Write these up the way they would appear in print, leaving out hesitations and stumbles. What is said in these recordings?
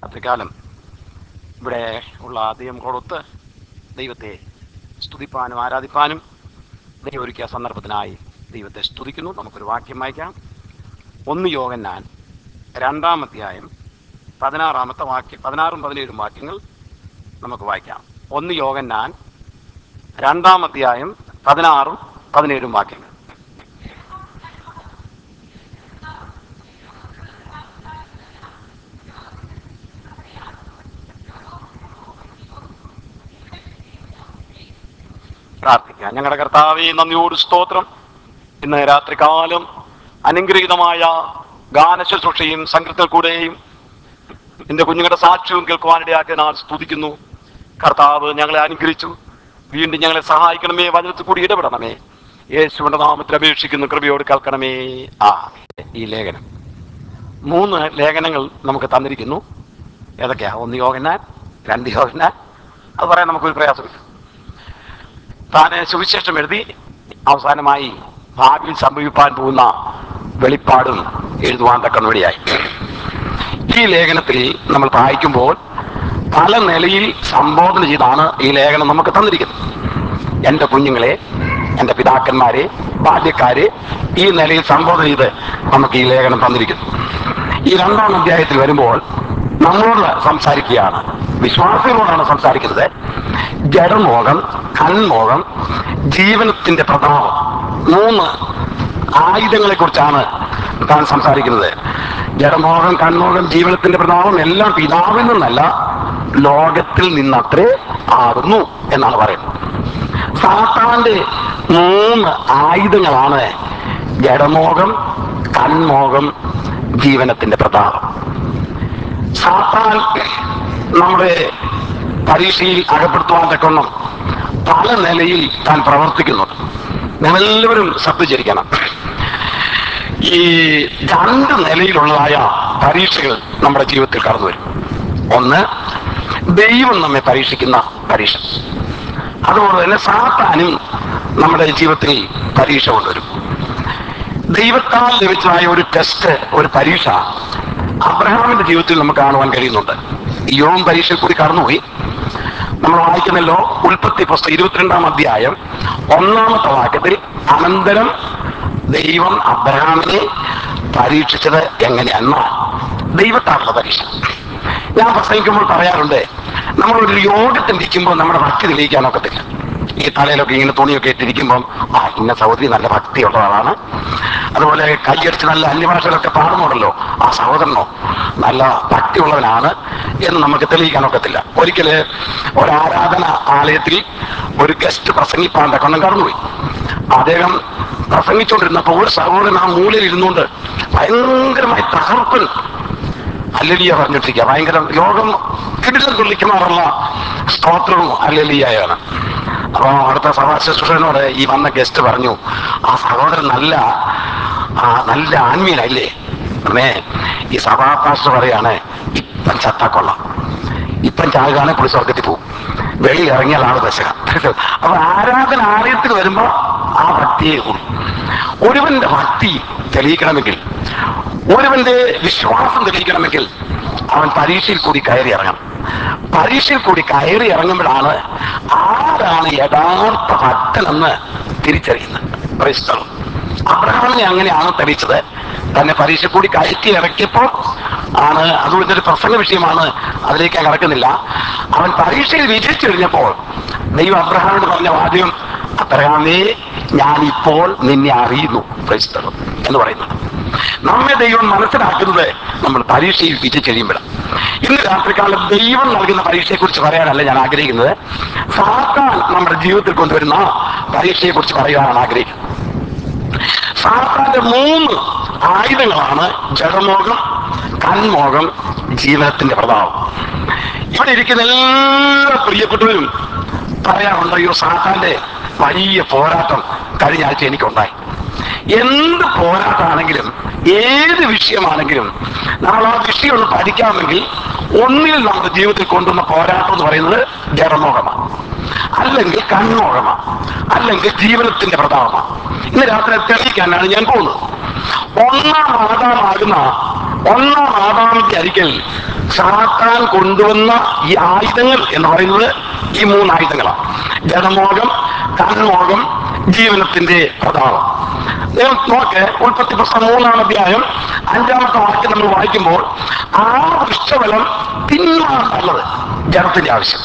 അത്രക്കാലം ഇവിടെ ഉള്ള ദൈവം കൊടുത്ത് ദൈവത്തെ സ്തുതിപ്പാനും ആരാധിപ്പാനും ദൈവം ഒരുക്കിയ സന്ദർഭത്തിനായി ദൈവത്തെ സ്തുതിക്കുന്നു. നമുക്കൊരു വാക്യം വായിക്കാം. 1 യോഹന്നാൻ 2-ാം അധ്യായം 16-ാമത്തെ വാക്യം, 16ഉം 17ഉം വാക്യങ്ങൾ നമുക്ക് വായിക്കാം. 1 യോഹന്നാൻ 2-ാം അധ്യായം 16ഉം 17ഉം വാക്യങ്ങൾ. പ്രാർത്ഥിക്കാം. ഞങ്ങളുടെ കർത്താവേ, നന്ദിയോട് സ്തോത്രം. ഇന്ന് രാത്രികാലം അനുഗ്രഹീതമായ ഗാനശുശ്രൂഷയും സംഘത്തിൽ കൂടെയും എന്റെ കുഞ്ഞുങ്ങളുടെ സാക്ഷ്യവും കേൾക്കുവാനിടയാക്കി ഞാൻ സ്തുതിക്കുന്നു. കർത്താവ് ഞങ്ങളെ അനുഗ്രഹിച്ചു. വീണ്ടും ഞങ്ങളെ സഹായിക്കണമേ, വചനത്തിൽ കൂടി ഇടപെടണമേ. യേശുവിന്റെ നാമത്തിൽ അപേക്ഷിക്കുന്നു, കൃപയോട് കേൾക്കണമേ. ഈ ലേഖനം 3 ലേഖനങ്ങൾ നമുക്ക് തന്നിരിക്കുന്നു. ഏതൊക്കെയാ? 1 യോഹന്നാൻ, 2 യോഹന്നാൻ. അത് പറയാൻ നമുക്കൊരു പ്രയാസമില്ല. താനെ സുവിശേഷം എഴുതി അവസാനമായി ഭാവിയിൽ സംഭവിപ്പാൻ പോകുന്ന വെളിപ്പാടും എഴുതുവാൻ തക്കവണ്ണം. ഈ ലേഖനത്തിൽ നമ്മൾ വായിക്കുമ്പോൾ പല നിലയിൽ സംബോധന ചെയ്താണ് ഈ ലേഖനം നമുക്ക് തന്നിരിക്കുന്നത്. എൻ്റെ കുഞ്ഞുങ്ങളെ, എൻ്റെ പിതാക്കന്മാരെ, ബാല്യക്കാരെ, ഈ നിലയിൽ സംബോധന ചെയ്ത് നമുക്ക് ഈ ലേഖനം തന്നിരിക്കുന്നു. ഈ 2-ാം അധ്യായത്തിൽ വരുമ്പോൾ നമ്മളോട് സംസാരിക്കുകയാണ്, വിശ്വാസികളോടാണ് സംസാരിക്കുന്നത്. ജഡമോഹം, കൺമോഹം, ജീവനത്തിന്റെ പ്രതാപം, 3 ആയുധങ്ങളെ കുറിച്ചാണ് താൻ സംസാരിക്കുന്നത്. ജഡമോഹം, കൺമോഹം, ജീവനത്തിന്റെ പ്രതാപം എല്ലാം പിതാവിൽ നിന്നല്ല, ലോകത്തിൽ നിന്നത്രേ ആകുന്നു എന്നാണ് പറയുന്നത്. സാത്താന്റെ 3 ആയുധങ്ങളാണ് ജഡമോഹം, കൺമോഹം, ജീവനത്തിന്റെ പ്രതാപം. സാത്താൻ നമ്മുടെ പരീക്ഷയിൽ അകപ്പെടുത്തുവാൻ തക്കവണ്ണം പല നിലയിൽ താൻ പ്രവർത്തിക്കുന്നുണ്ട്. നിങ്ങളെല്ലാവരും ശ്രദ്ധിച്ചിരിക്കണം. ഈ 2 നിലയിലുള്ളതായ പരീക്ഷകൾ നമ്മുടെ ജീവിതത്തിൽ കടന്നു വരും. ഒന്ന്, ദൈവം നമ്മെ പരീക്ഷിക്കുന്ന പരീക്ഷ. അതുപോലെ തന്നെ സാത്താനും നമ്മുടെ ജീവിതത്തിൽ പരീക്ഷ കൊണ്ടുവരും. ദൈവത്താൽ ലഭിച്ചതായ ഒരു ടെസ്റ്റ്, ഒരു പരീക്ഷ അബ്രഹാമിന്റെ ജീവിതത്തിൽ നമുക്ക് കാണുവാൻ കഴിയുന്നുണ്ട്. യോബ് പരീക്ഷയിൽ കൂടി കടന്നുപോയി. നമ്മൾ വായിക്കുന്നല്ലോ, ഉൽപ്പത്തി പുസ്തകം 22-ാം അധ്യായം 1-ാമത്തെ വാക്യത്തിൽ, അനന്തരം ദൈവം അബ്രഹാമിനെ പരീക്ഷിച്ചത് എങ്ങനെയാണെന്ന ദൈവത്താലുള്ള പരീക്ഷ. ഞാൻ പ്രസംഗിക്കുമ്പോൾ പറയാറുണ്ട്, നമ്മളൊരു യോഗത്തിൽ ഇരിക്കുമ്പോൾ നമ്മുടെ ഭക്തി തെളിയിക്കാനൊക്കത്തില്ല. ഈ തലയിലൊക്കെ ഇങ്ങനെ തുണിയൊക്കെ ഇട്ടിരിക്കുമ്പം ഇന്ന സഹോദരി നല്ല ഭക്തിയുള്ള ആളാണ്, അതുപോലെ കൈയടിച്ച് നല്ല അന്യഭാഷകളൊക്കെ പാടുന്നുണ്ടല്ലോ, ആ സഹോദരനോ നല്ല ഭക്തിയുള്ളവനാണ് എന്ന് നമുക്ക് തെളിയിക്കാനൊക്കത്തില്ല. ഒരിക്കല് ഒരാരാധന ആലയത്തിൽ ഒരു ഗസ്റ്റ് പ്രസംഗിപ്പാൻ തക്കണം കടന്നുപോയി. അദ്ദേഹം പ്രസംഗിച്ചുകൊണ്ടിരുന്നപ്പോൾ ഒരു സഹോദരൻ ആ മൂലയിൽ ഇരുന്നുകൊണ്ട് ഭയങ്കരമായി തകർപ്പൻ ഹല്ലേലൂയ പറഞ്ഞിട്ടിരിക്കുക. ഭയങ്കര ലോകം കിടിലം കൊള്ളിക്കുമാറുള്ള സ്തോത്രവും ഹല്ലേലൂയയാണ്. അപ്പൊ അടുത്ത സഭാ ശുശ്രൂഷകനോട് ഈ വന്ന ഗസ്റ്റ് പറഞ്ഞു, ആ സഹോദരൻ നല്ല ആത്മീയനല്ലേ? ഈ സഭാ പാസ്റ്റർ പറയാണ്, ഇപ്പം ചത്താക്കൊള്ളാം, ഇപ്പം ചാകുകയാണെ പുള്ളി സ്വർഗത്തിൽ പോകും, വെളിയിൽ ഇറങ്ങിയാൽ ആള് ദശക. അപ്പൊ ആരാധന ആലയത്തിൽ വരുമ്പോ ആ ഭക്തിയെ കൂടും. ഒരുവന്റെ ഭക്തി തെളിയിക്കണമെങ്കിൽ, ഒരുവന്റെ വിശ്വാസം തെളിയിക്കണമെങ്കിൽ അവൻ പരീക്ഷയിൽ കൂടി കയറി ഇറങ്ങണം. പരീക്ഷയിൽ കൂടി കയറി ഇറങ്ങുമ്പോഴാണ് ആരാണ് യഥാർത്ഥ ഭക്തനെന്ന് തിരിച്ചറിയുന്നത്. ക്രൈസ്തവം അബ്രഹാമിനെ അങ്ങനെയാണ് തെളിയിച്ചത്. തന്നെ പരീക്ഷ കൂടി കയറ്റി ഇറക്കിയപ്പോൾ ആണ്. അതുകൊണ്ട് ഒരു പ്രസംഗ വിഷയമാണ്, അതിലേക്ക് ഞാൻ കടക്കുന്നില്ല. അവൻ പരീക്ഷയിൽ വിജയിച്ചു കഴിഞ്ഞപ്പോൾ ദൈവം അബ്രഹാമിനോട് പറഞ്ഞ വാദ്യം, അബ്രഹാമേ, ഞാനിപ്പോൾ നിന്നെ അറിയുന്നു, ക്രൈസ്തവം എന്ന് പറയുന്നത്. നമ്മെ ദൈവം മനസ്സിലാക്കുന്നത് നമ്മൾ പരീക്ഷയിൽ വിജയിച്ച് കഴിയുമ്പോഴാണ്. ഇന്ന് രാത്രികാലം ദൈവം നൽകുന്ന പരീക്ഷയെ കുറിച്ച് പറയാനല്ല ഞാൻ ആഗ്രഹിക്കുന്നത്, സാത്താൻ നമ്മുടെ ജീവിതത്തിൽ കൊണ്ടുവരുന്ന പരീക്ഷയെ കുറിച്ച് പറയാനാണ് ആഗ്രഹിക്കുന്നത്. സാത്താന്റെ 3 ആയുധങ്ങളാണ് ജഡമോഹം, കൺമോഹം, ജീവനത്തിന്റെ പ്രതാപം. ഇവിടെ ഇരിക്കുന്ന എല്ലാ പ്രിയപ്പെട്ടവരും പറയാറുണ്ട്, അയ്യോ സാത്താന്റെ വലിയ പോരാട്ടം കഴിഞ്ഞ ആഴ്ച എനിക്കുണ്ടായി. എന്ത് പോരാട്ടമാണെങ്കിലും, ഏത് വിഷയമാണെങ്കിലും, നമ്മൾ ആ വിഷയം ഒന്ന് പഠിക്കാമെങ്കിൽ ഒന്നിൽ നമ്മുടെ ജീവിതത്തിൽ കൊണ്ടുവന്ന പോരാട്ടം എന്ന് പറയുന്നത് ജഡമോഹമാണ്, അല്ലെങ്കിൽ കൺമോഹമാണ്, അല്ലെങ്കിൽ ജീവനത്തിന്റെ പ്രതാപമാണ്. ഇന്ന് രാത്രി തെളിയിക്കാനാണ് ഞാൻ പോകുന്നത്. 1-ാം ആദാമാകുന്ന ഒന്നാം ആദാമിന്റെ അരികിൽ സാത്താൻ കൊണ്ടുവന്ന ഈ ആയുധങ്ങൾ എന്ന് പറയുന്നത് ഈ 3 ആയുധങ്ങളാണ്: ജഡമോഹം, കൺമോഹം, ജീവനത്തിന്റെ പ്രതാപം. നിങ്ങൾ നോക്ക്, ഉൽപ്പത്തി പുസ്തകം 3-ാം അധ്യായം 5-ാമത്തെ വാക്യം നമ്മൾ വായിക്കുമ്പോൾ, ആ വൃക്ഷഫലം തിന്നാൻ നല്ലത്, ജഡത്തിന്റെ ആവശ്യം;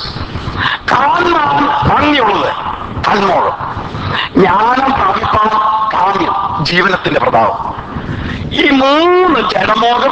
കാണാൻ ഭംഗിയുള്ളത്, കൺമോഹം; ജ്ഞാനം പ്രാപിപ്പാൻ കാമ്യം, ജീവനത്തിന്റെ പ്രതാപം. ഈ 3 ജഡമോഹം,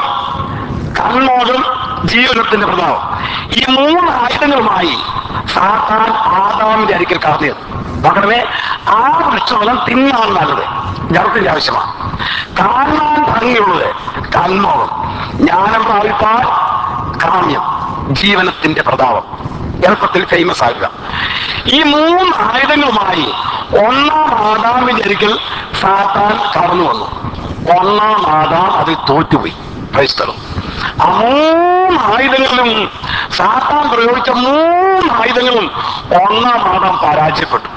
കൺമോഹം, ജീവനത്തിന്റെ പ്രതാപം, ഈ 3 ആയുധങ്ങളുമായി സാത്താൻ ആദാമിന്റെ അരികിൽ കടന്നു. പകരമേ ആ വൃക്ഷഫലം തിന്നാൻ നല്ലത്, ജഡത്തിന്റെ ആവശ്യമാണ്; കാണാൻ ഭംഗിയുള്ളത്, കൺമോഹം; ജ്ഞാനം പ്രാപിപ്പാൻ കാമ്യം, ജീവനത്തിന്റെ പ്രതാപം. എളുപ്പത്തിൽ ഫേമസ് ആകുക. ഈ 3 ആയുധങ്ങളുമായി ഒന്നാം ആദാമിന്റെ അരികിൽ സാത്താൻ കടന്നു വന്നു. ഒന്നാം ആദാം അതിൽ തോറ്റുപോയി. ക്രൈസ്തവം ആ 3 ആയുധങ്ങളിലും, സാത്താൻ പ്രയോഗിച്ച 3 ആയുധങ്ങളും ഒന്നാം ആദാം പരാജയപ്പെട്ടു.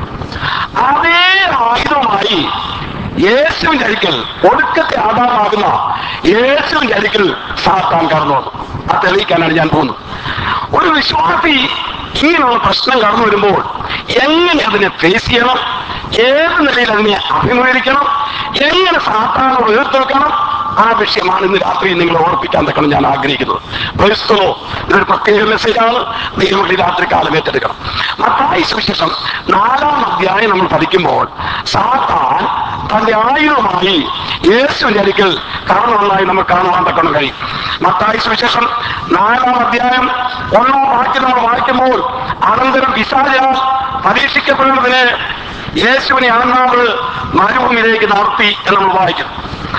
അതേ ആയുധമായി യേശുവിന്റെ അരികിൽ, ഒടുക്കത്തെ ആദാമാകുന്ന യേശുവിന്റെ അരികിൽ സാത്താൻ കടന്നു വന്നു. അത് തെളിയിക്കാനാണ് ഞാൻ പോകുന്നത്. ഒരു വിശ്വാസി ഇങ്ങനെയുള്ള പ്രശ്നം കടന്നു വരുമ്പോൾ എങ്ങനെ അതിനെ ഫേസ് ചെയ്യണം, ഏത് നിലയിൽ അതിനെ അഭിമുഖീകരിക്കണം, എങ്ങനെ സാത്താനോട് എതിർത്തേൽക്കണം, ആ വിഷയമാണ് ഇന്ന് രാത്രി നിങ്ങളെ ഓർപ്പിക്കാൻ തക്കണം ഞാൻ ആഗ്രഹിക്കുന്നത്. ക്രൈസ്തവോ, ഇതൊരു പ്രത്യേക മെസ്സേജാണ്. നിങ്ങൾ ഈ രാത്രി കാലം ഏറ്റെടുക്കണം. മത്തായി സുവിശേഷം 4-ാം അധ്യായം നമ്മൾ പഠിക്കുമ്പോൾ, സാത്താൻ തന്റെ ആയുധമായി യേശുവിന്റെ അരികിൽ കടന്നു വന്നതായി നമ്മൾ കാണുവാൻ തക്കണം കഴിയും. മത്തായി സുവിശേഷം 4-ാം അധ്യായം 1-ാം വാക്യം നമ്മൾ വായിക്കുമ്പോൾ, അനന്തരം പിശാചാൽ പരീക്ഷിക്കപ്പെടുന്നതിന് യേശുവിനെ ആത്മാവ് മരുഭൂമിയിലേക്ക് നടത്തി എന്ന് നമ്മൾ വായിക്കുന്നു.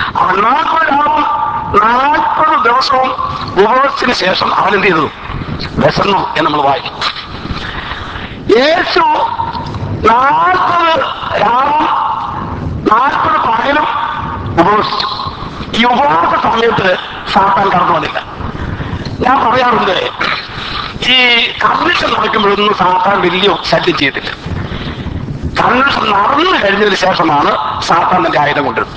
40 രാവും 40 ദിവസവും ഉപവാസത്തിന് ശേഷം അവൻ എന്ത് ചെയ്തു? വിശന്നു എന്ന് നമ്മൾ വായിക്കും. യേശു 40 രാവും 40 പകലും ഉപവസിച്ചു. ഈ ഉപവാസ സമയത്ത് സാത്താൻ കടന്നു വന്നില്ല. ഞാൻ പറയാറുണ്ട്, ഈ കൺവെൻഷൻ നടക്കുമ്പോഴൊന്നും സാത്താൻ വലിയ ശല്യം ചെയ്തില്ല. കൺവെൻഷൻ നടന്നു കഴിഞ്ഞതിന് ശേഷമാണ് സാത്താൻ തന്റെ ആയുധം കൊണ്ടിരുന്നത്.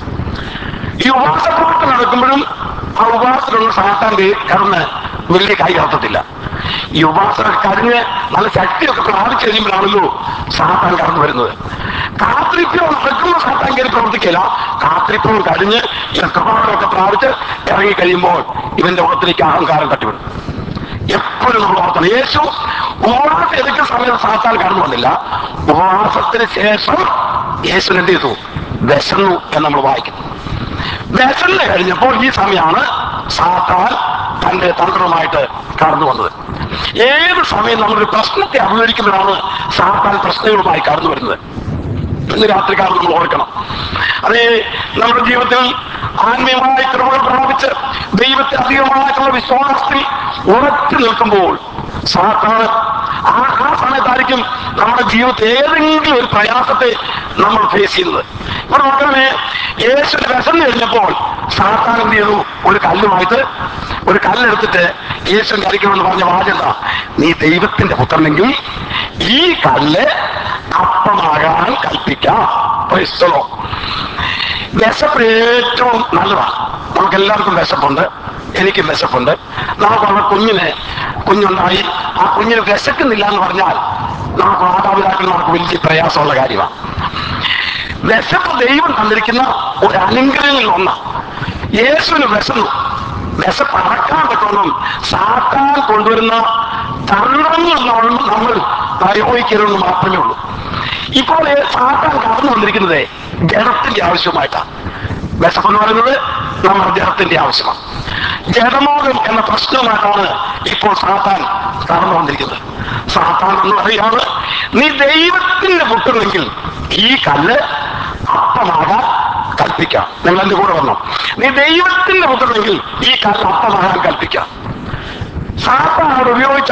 ഈ ഉപവാസപ്രവർത്തനം നടക്കുമ്പോഴും ആ ഉപവാസത്തിലുള്ള സാത്താന്റെ കടന്ന് വലിയ കൈ കടത്തത്തില്ല. ഈ ഉപവാസം കഴിഞ്ഞ് നല്ല ശക്തിയൊക്കെ പ്രാപിച്ചു കഴിയുമ്പോഴാണല്ലോ സാത്താൻ കടന്നു വരുന്നത്. കാത്തിരിപ്പോ നടക്കുമ്പോൾ സാത്താൻ കയറി പ്രവർത്തിക്കില്ല. കാത്തിരിപ്പവും കഴിഞ്ഞ് കൃപാടൊക്കെ പ്രാപിച്ച് ഇറങ്ങി കഴിയുമ്പോൾ ഇവന്റെ മുഖത്തിലേക്ക് അഹങ്കാരം തട്ടിവിടും. എപ്പോഴും നമ്മൾ ഓർക്കണം, യേശു ഉപവാസം എടുക്കുന്ന സമയത്ത് സാത്താൻ കടന്നു വന്നില്ല. ഉപവാസത്തിന് ശേഷം യേശുവിന് എന്ത് ചെയ്തു? വിശന്നു എന്ന് നമ്മൾ വായിക്കുന്നു. വിശന്ന് കഴിഞ്ഞപ്പോൾ ഈ സമയമാണ് സാത്താൻ തന്റെ തന്ത്രവുമായിട്ട് കടന്നു വന്നത്. ഏത് സമയം നമ്മളൊരു പ്രശ്നത്തെ അഭിമുഖീകരിക്കുമ്പോഴാണ് സാത്താൻ പ്രശ്നങ്ങളുമായി കടന്നു വരുന്നത്. ഇന്ന് രാത്രികാലം നമ്മൾ ഓർക്കണം. അതേ, നമ്മുടെ ജീവിതത്തിൽ ആത്മീയമായ കൃപകൾ പ്രാപിച്ച് ദൈവത്തെ അധികമായിട്ടുള്ള വിശ്വാസത്തിൽ ഉറച്ചു നിൽക്കുമ്പോൾ സാത്താൻ ആ സമയത്തായിരിക്കും നമ്മുടെ ജീവിതത്തിൽ ഏതെങ്കിലും ഒരു പ്രയാസത്തെ നമ്മൾ ഫേസ് ചെയ്യുന്നത്. ഇവിടെ നോക്കണമേ, യേശുവിന്റെ വിശന്ന് കഴിഞ്ഞപ്പോൾ സാത്താൻ എന്ത് ചെയ്തു? ഒരു കല്ലെടുത്തിട്ട് യേശുവിന്റെ അരികണമെന്ന് പറഞ്ഞ വാചകം, നീ ദൈവത്തിന്റെ പുത്രനെങ്കിൽ ഈ കല്ല് അപ്പമാകാൻ കൽപ്പിക്കാം. ക്രൈസ്തവോ, വിശപ്പ് ഏറ്റവും നല്ലതാണ്. നമുക്ക് എല്ലാവർക്കും വിശപ്പുണ്ട്, എനിക്കും വിശപ്പുണ്ട്. നമുക്കുള്ള കുഞ്ഞുണ്ടായി ആ കുഞ്ഞിന് വിശക്കുന്നില്ല എന്ന് പറഞ്ഞാൽ നമുക്ക് മാതാപിതാക്കന്മാർക്ക് വലിയ പ്രയാസമുള്ള കാര്യമാണ്. വിശപ്പ് ദൈവം തന്നിരിക്കുന്ന ഒരു അനുഗ്രഹങ്ങളിൽ ഒന്നാണ്. യേശുവിന് വിശന്നു. വിശപ്പ് അടക്കാൻ പറ്റണം. സാത്താൻ കൊണ്ടുവരുന്ന തന്ത്രങ്ങൾ നമ്മൾ പ്രയോഗിക്കരുതെന്ന് മാത്രമേ ഉള്ളൂ. ഇപ്പോൾ സാത്താൻ കടന്നു വന്നിരിക്കുന്നത് ജഡത്തിന്റെ ആവശ്യമായിട്ടാണ്. വിശപ്പെന്ന് പറയുന്നത് നമ്മുടെ ജഡത്തിന്റെ ആവശ്യമാണ്. ജഡമോഹം എന്ന പ്രശ്നവുമായിട്ടാണ് ഇപ്പോൾ സാത്താൻ കടന്നു വന്നിരിക്കുന്നത്. സാത്താൻ എന്ന് പറയുകയാണ്, നീ ദൈവത്തിന്റെ പുത്രനെങ്കിൽ ഈ കല്ല് അപ്പമാകാൻ കൽപ്പിക്കാം. നിങ്ങൾ എന്റെ കൂടെ വന്നോ? നീ ദൈവത്തിന്റെ പുത്രനെങ്കിൽ ഈ കല്ല് അപ്പമാകാൻ കൽപ്പിക്കാം. സാത്താൻ അവിടെ ഉപയോഗിച്ച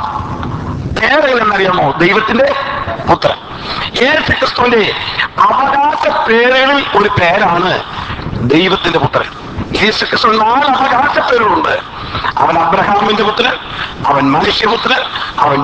പേരുകൾ എന്നറിയാമോ? ദൈവത്തിന്റെ പുത്രൻ. യേശുക്രിസ്തുവിന്റെ അവകാശ പേരുകളിൽ ഒരു പേരാണ് ദൈവത്തിന്റെ പുത്രൻ. യേശുക്രിസ്തു 4 അവകാശ പേരുകളുണ്ട്. അവൻ അബ്രഹാമിന്റെ പുത്രൻ, അവൻ മനുഷ്യപുത്രൻ, അവൻ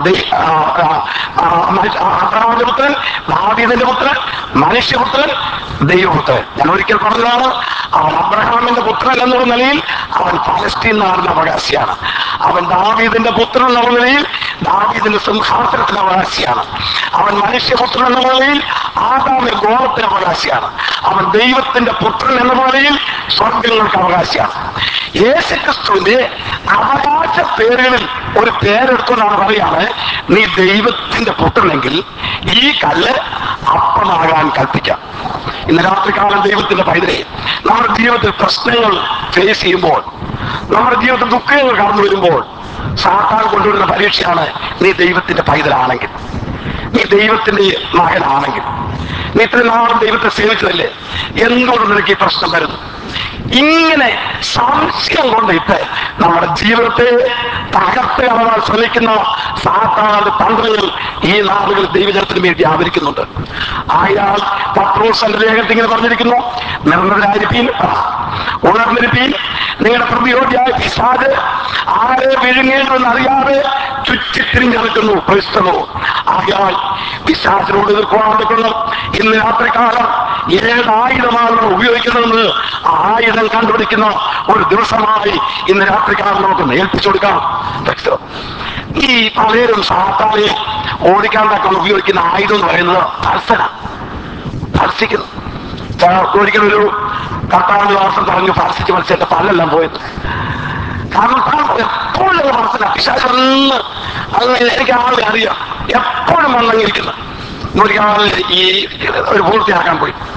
അബ്രഹാമിന്റെ പുത്രൻ, ദാവീദിന്റെ പുത്രൻ, മനുഷ്യപുത്രൻ, ദൈവപുത്രൻ. ഞാൻ ഒരിക്കൽ പറഞ്ഞതാണ്, അവൻ അബ്രഹാമിന്റെ പുത്രൻ എന്നുള്ള നിലയിൽ അവൻ പലസ്തീൻ നാടിന്റെ അവകാശിയാണ്. അവൻ ദാവീദിന്റെ പുത്രൻ എന്ന നിലയിൽ ദാവീദിന്റെ സിംഹാസനത്തിന് അവകാശിയാണ്. അവൻ മനുഷ്യപുത്രൻ എന്ന നിലയിൽ ആദാമിന്റെ ഗോളത്തിന് അവകാശിയാണ്. അവൻ ദൈവത്തിന്റെ പുത്രൻ എന്ന നിലയിൽ സ്വർഗങ്ങൾക്ക് അവകാശിയാണ്. യേശുക്രിസ്തുവിന്റെ അവകാശ പേരുകളിൽ ഒരു പേരെടുത്തുകൊണ്ടാണ് പറയാണ്, നീ ദൈവത്തിന്റെ പുത്രനെങ്കിൽ ഈ കല്ല് അപ്പമാകാൻ കൽപ്പിക്കാം. ഇന്ന് രാത്രികാലം ദൈവത്തിന്റെ പൈതലെ, നമ്മുടെ ജീവിതത്തിൽ പ്രശ്നങ്ങൾ ഫേസ് ചെയ്യുമ്പോൾ, നമ്മുടെ ജീവിതത്തിൽ ദുഃഖങ്ങൾ കടന്നു വരുമ്പോൾ സാത്താൻ കൊണ്ടുവരുന്ന പരീക്ഷയാണ്, നീ ദൈവത്തിന്റെ പൈതലാണെങ്കിൽ, നീ ദൈവത്തിന്റെ മകനാണെങ്കിൽ, നീ ഇത്രയും നാളും ദൈവത്തെ സേവിച്ചതല്ലേ, എന്തുകൊണ്ട് നിനക്ക് ഈ പ്രശ്നം വരുന്നു? ഇങ്ങനെ സംശയം കൊണ്ടിട്ട് നമ്മുടെ ജീവിതത്തെ തകർത്ത് കളയാൻ ശ്രമിക്കുന്ന സാത്താന്റെ തന്ത്രങ്ങൾ ഈ നാളുകളിൽ ദൈവജനത്തിന് വേണ്ടി ആവരിക്കുന്നുണ്ട്. ആയാൽ പത്രോസിന്റെ ലേഖനത്തിൽ ഇങ്ങനെ പറഞ്ഞിരിക്കുന്നു, നിർമ്മലരായിരിപ്പീൻ, ഉണർന്നിരിപ്പീൻ, നിങ്ങളുടെ പ്രതിയോഗിയായ പിശാച് ആരെ വിഴുങ്ങേണ്ടെന്ന് അറിയാതെ ചുറ്റിത്തിരിഞ്ഞിറക്കുന്നു. ക്രിസ്തവോ ആയാൽ പിശാചിനോട് എതിർക്കുവാൻ നിൽക്കുന്നു. ഇന്ന് രാത്രികാലം ഏതായുധമാണ് ഉപയോഗിക്കുന്നതെന്ന് ആയുധം കണ്ടുപിടിക്കുന്ന ഒരു ദിവസമായി ഇന്ന് രാത്രികാലം നമുക്ക് ഏൽപ്പിച്ചു കൊടുക്കാം. ഈ പലരും സാത്താനെ ഓടിക്കാണ്ടൊക്കെ ഉപയോഗിക്കുന്ന ആയുധം എന്ന് പറയുന്നത് ഭർസിക്കുന്നു. ഒരിക്കലൊരു കർത്താവിന്റെ ദാസൻ പറഞ്ഞു, ഭർസിച്ച് മത്സ്യത്തെ പല്ലെല്ലാം പോയത്. കാരണം എപ്പോഴും മനസ്സില പിശാചൊന്ന് അങ്ങനെ എനിക്ക് ആളെ അറിയാം, എപ്പോഴും വന്നങ്ങിരിക്കുന്നത്. ഒരിക്കൽ ഈ ഒരു പൂർത്തിയാക്കാൻ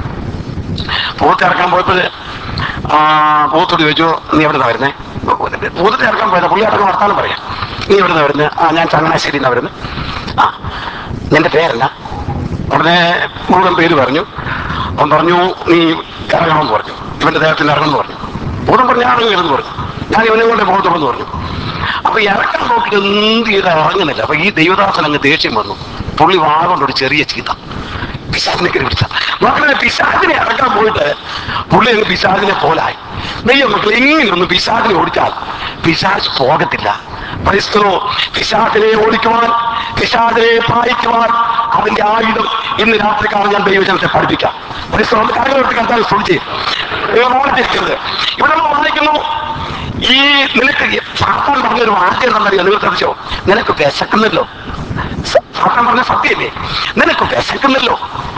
പോയപ്പോൾ പൂത്തോട് ചോദിച്ചു, നീ എവിടെ നിന്നാ വരുന്നേ? പൂത്തിട്ട് ഇറക്കാൻ പോയത് പുള്ളി അടക്കം വർത്താനം പറയാം. നീ എവിടെ നിന്നാ വരുന്നത്? ഞാൻ ചങ്ങനാശ്ശേരി എന്നാ വരുന്നത്. നിന്റെ പേരല്ല. ഉടനെ മുഴുവൻ പേര് പറഞ്ഞു. അവൻ പറഞ്ഞു, നീ ഇറങ്ങണമെന്ന് പറഞ്ഞു, ഇവന്റെ ദേഹത്തിൽ ഇറങ്ങണമെന്ന് പറഞ്ഞു. ഭൂതം പറഞ്ഞു, ഞാൻ ഇറങ്ങുന്നു പറഞ്ഞു. ഞാൻ ഇവനെ കൊണ്ട് പോകത്തുള്ളൂ പറഞ്ഞു. അപ്പൊ ഇറക്കാൻ നോക്കിയിട്ട് എന്ത് ചെയ്താൽ ഇറങ്ങുന്നില്ല. അപ്പൊ ഈ ദൈവദാസൻ അങ്ങ് ദേഷ്യം വന്നു. പുള്ളി വാഗൊണ്ടൊരു ചെറിയ ചീത്ത പിശാചിനെ പിടിച്ച മക്കളെ. പിശാചിനെ ഇറക്കാൻ പോയിട്ട് പുള്ളി അങ്ങ് പിശാചിനെ പോലായി. നെയ്യ മക്കളെ, എങ്ങനെയൊന്ന് പിശാചിനെ ഓടിച്ചാൽ പിശാച് പോകത്തില്ല. ക്രൈസ്തവോ, പിശാചിനെ ഓടിക്കുവാൻ, പിശാചിനെ പായിക്കുവാൻ അതിന്റെ ആയുധം ഇന്ന് രാത്രിക്കാലം ഞാൻ ദൈവജനത്തെ പഠിപ്പിക്കാം. ക്രൈസ്തവ കരകളോട്ട് കണ്ടാൽ ശ്രമിച്ച് ഓടിച്ചിരിക്കുന്നത്. ഇവിടെ നമ്മൾ വായിക്കുന്നു, ഈ നിനക്ക് സാത്താൻ പറഞ്ഞൊരു വാക്യം എന്താണെന്നറിയോ? നിങ്ങൾ ശ്രദ്ധിച്ചോ? നിനക്ക് വിശക്കുന്നല്ലോ. സാത്താൻ പറഞ്ഞ സത്യമല്ലേ? നിനക്ക് വിശക്കുന്നല്ലോ.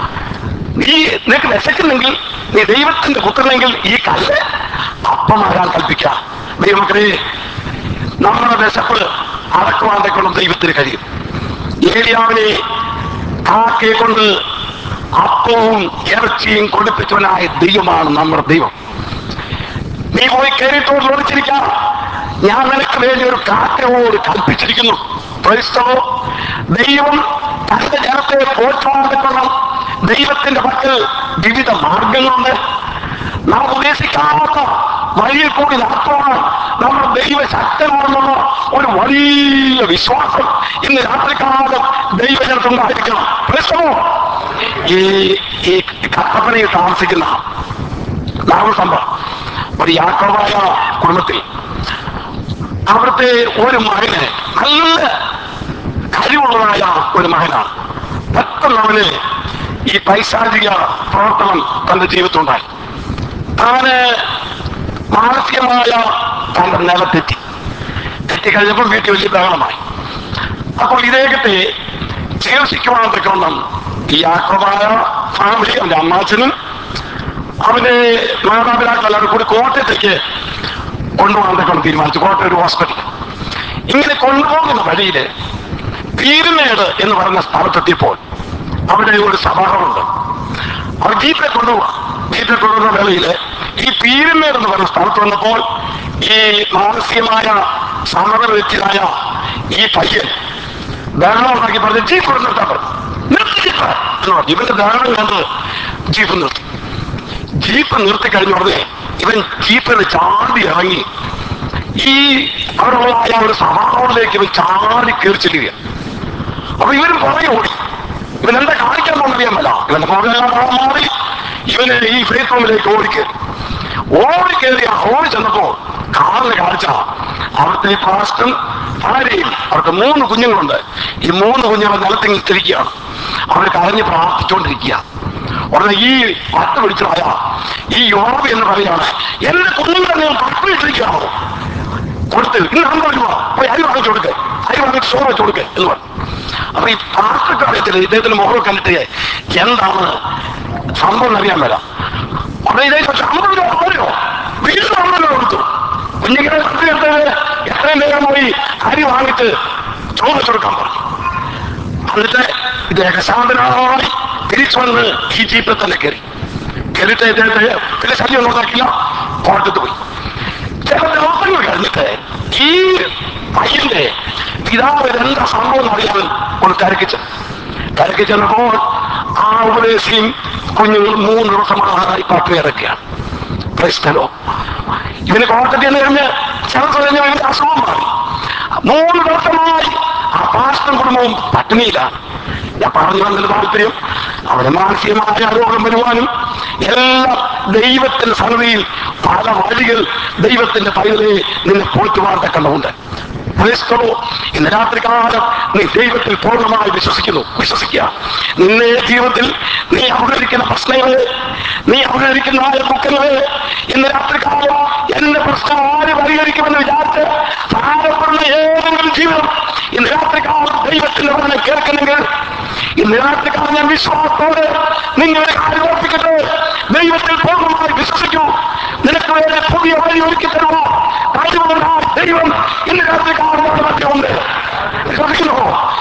നിനക്ക് വിശക്കുന്നെങ്കിൽ, നീ ദൈവത്തിന്റെ പുത്രനെങ്കിൽ ഈ കല്ല് അപ്പമാകാൻ കൽപ്പിക്കാം. ദൈവമക്കളെ, നമ്മുടെ വിശപ്പ് അടക്കുവാണ്ടൊക്കെ ദൈവത്തിന് കഴിയും. ഏലിയാവിനെ കാക്കയെ കൊണ്ട് അപ്പവും ഇറച്ചിയും കൊടുപ്പിച്ചവനായ ദൈവമാണ് നമ്മുടെ ദൈവം. നീ പോയി കയറിത്തോട് ഓടിച്ചിരിക്കാം, ഞാൻ നിനക്ക് വേണ്ടി ഒരു കാക്കയോട് കൽപ്പിച്ചിരിക്കുന്നു. ക്രൈസ്തവോ, ദൈവം തന്റെ ജനത്തെ പോറ്റുവാൻ ദൈവത്തിന്റെ പക്കൽ വിവിധ മാർഗങ്ങളുണ്ട്. നാം ഉദ്ദേശിക്കാത്ത വഴിയിൽ കൂടി നടത്തുവാൻ നമ്മുടെ ദൈവശക്തനാണെന്നുള്ള ഒരു വലിയ വിശ്വാസം ഇന്ന് രാത്രികാലം ദൈവജനത്തുണ്ടായിരിക്കണം. ക്രൈസ്തവോ, ഈ കട്ടപ്പനയിൽ താമസിക്കുന്ന നാമസംഭവം ഒരു യാക്കോബായ കുടുംബത്തിൽ അവിടുത്തെ ഒരു മകന് നല്ല കഴിവുള്ളതായ ഒരു മകനാണ്. പെട്ടെന്ന് അവന് ഈ പൈശാചിക പ്രവർത്തനം തന്റെ ജീവിതത്തിലുണ്ടായി. താന് മാനസികമായ തന്റെ നില തെറ്റിക്കഴിഞ്ഞപ്പോൾ വീട്ടിൽ വലിയ ബഹളമായി. അപ്പോൾ ഇദ്ദേഹത്തെ ചികിത്സിക്കുവാനൊക്കെ ഉണ്ടെന്ന് ഈ യാക്കോബായ ഫാമിലി, അവന്റെ അമ്മാച്ചനും അവന്റെ മാതാപിതാക്കളെല്ലാവരും കൂടി കോട്ടയത്തേക്ക് കൊണ്ടുപോകാനൊക്കെ തീരുമാനിച്ചു. കോട്ടയം ഒരു ഹോസ്പിറ്റൽ. ഇങ്ങനെ കൊണ്ടുപോകുന്ന വഴിയില് പീരുമേട് എന്ന് പറയുന്ന സ്ഥലത്തെത്തിയപ്പോൾ അവിടെ ഒരു സഭാഹമുണ്ട്. അവർ ജീപ്പിനെ കൊണ്ടുപോകുന്ന വേളയില് ഈ പീരുമേട് എന്ന് പറയുന്ന സ്ഥലത്ത് വന്നപ്പോൾ ഈ മാനസികമായ സമരവ്യക്തിയായ ഈ പയ്യൻ ബഹളം ഉണ്ടാക്കി പറഞ്ഞ് ജീപ്പ് നിർത്താൻ പറഞ്ഞു. നിർത്തി ജീപ്പ് എന്ന് പറഞ്ഞു. ഇവന്റെ ബഹളം കണ്ട് ജീപ്പ് നിർത്തി കഴിഞ്ഞ ഉടനെ ഇവൻ ജീപ്പിന് ചാടി ഇറങ്ങി ഈ അവിടെയുള്ള ഒരു സഭാഹോളിലേക്ക് ഇവൻ ചാടി കയറി ചെല്ലുക. അപ്പൊ ഇവരും പുറകെ ഓടി. ഇവൻ എന്താ കാണിക്കാൻ പോകുന്നറിയാമല്ല, ഇവന്റെ പുറകെല്ലാം മാറി ഇവന് ഈ ഫേസ് റൂമിലേക്ക് ഓടിക്കേറിയ ഹോളിൽ ചെന്നപ്പോ കാറിന് കാണിച്ച അവിടുത്തെ പാസ്റ്ററും ഭാര്യയും അവർക്ക് 3 കുഞ്ഞുങ്ങളുണ്ട്. ഈ 3 കുഞ്ഞുങ്ങൾ നിലത്തിരിക്കുകയാണ്. അവർ കരഞ്ഞ് പ്രാർത്ഥിച്ചുകൊണ്ടിരിക്കുക. ഉടനെ ഈ പത്ത് പിടിച്ചതായ ഈ യുവാവ് എന്ന് പറയാണ്, എന്റെ കുഞ്ഞുങ്ങളെ നിങ്ങൾ പത്ത് ഇട്ടിരിക്കുകയാണോ? കൊടുത്ത് ഇന്ന് 50 രൂപ പോയി അരി വാങ്ങിച്ചു കൊടുക്ക്, അരി വാങ്ങിച്ച് ചോറ് വെച്ച് കൊടുക്ക് എന്ന് പറഞ്ഞു. അപ്പൊ ഈ പാർട്ടിക്കാര്യത്തിൽ ഇദ്ദേഹത്തിന് മുഖം കണ്ടിട്ട് എന്താണ് സംഭവം അറിയാൻ വരാം. അപ്പൊ ഇതേ 50 രൂപ പോരോ, വീണ്ടും 50 രൂപ കൊടുത്തു. കുഞ്ഞുങ്ങളെ പത്തിനെടുത്തത് എത്രയും നേരം പോയി അരി വാങ്ങിച്ച് ചോറ് വെച്ച് കൊടുക്കാൻ പറഞ്ഞു. എന്നിട്ട് ഇദ്ദേഹം ശാന്തനായി തിരിച്ചു വന്ന് ഈ ജീപ്പിൽ തന്നെ കയറിയിട്ട് ഇദ്ദേഹത്തെ പിന്നെ ശല്യം ഉണ്ടാക്കില്ല, കോട്ടത്ത് പോയി. ചില ദിവസങ്ങൾ കഴിഞ്ഞിട്ട് ഈ പയ്യന്റെ പിതാവ് എന്താ സംഭവം അറിയാൻ ഒന്ന് കരക്ക് ചെന്നപ്പോൾ ആ ഉപദേശിയും കുഞ്ഞുങ്ങൾ 3 ദിവസമായി പട്ടിണി ഇറക്കുകയാണ്. പ്രശ്നമോ ഇവന് കോട്ടത്തിൽ നിന്ന് കഴിഞ്ഞ് ചില കഴിഞ്ഞ ഇവന്റെ അസുഖം മാറി. 3 ദിവസമായി ആ പാസ്റ്ററും കുടുംബവും പട്ടിണിയിലാണ്. ഞാൻ പറഞ്ഞു വന്നൊരു താല്പര്യം, അവന് മാനസികമായ രോഗം വരുവാനും എല്ലാം ദൈവത്തിന്റെ സന്നിധിയിൽ പല വഴികൾ ദൈവത്തിന്റെ പൈതലെ നിന്നെ പോറ്റുവാൻ തക്കണ്ണമുണ്ട്. ഇന്ന് രാത്രികാലം നീ ദൈവത്തിൽ പൂർണ്ണമായി വിശ്വസിക്കുക. നിന്നെ ജീവിതത്തിൽ നീ അവതരിക്കുന്ന പ്രശ്നങ്ങള്, നീ അവതരിക്കുന്ന ദുഃഖങ്ങള്, ഇന്ന് രാത്രികാലം എന്റെ പ്രശ്നം ആര് പരിഹരിക്കുമെന്ന് വിചാരിച്ച് ഭാരപ്പെടുന്ന ഏതെങ്കിലും ജീവിതം ഇന്ന് രാത്രികാലം ദൈവത്തിന്റെ പറഞ്ഞ കേൾക്കണമെങ്കിൽ ഇന്ന് രാത്രികാലം ഞാൻ വിശ്വാസത്തോടെ നിങ്ങളെ ആരോപിക്കട്ടെ. ദൈവത്തിൽ പൂർണ്ണമായി വിശ്വസിക്കൂ. നിനക്ക് വേറെ പുതിയ വഴി ഒരുക്കി തരുമോ കഴിവുകൊണ്ടായ ദൈവം ഇന്ന് രാത്രികാലം മധ്യമുണ്ട്. വിശ്വസിക്കുന്നു.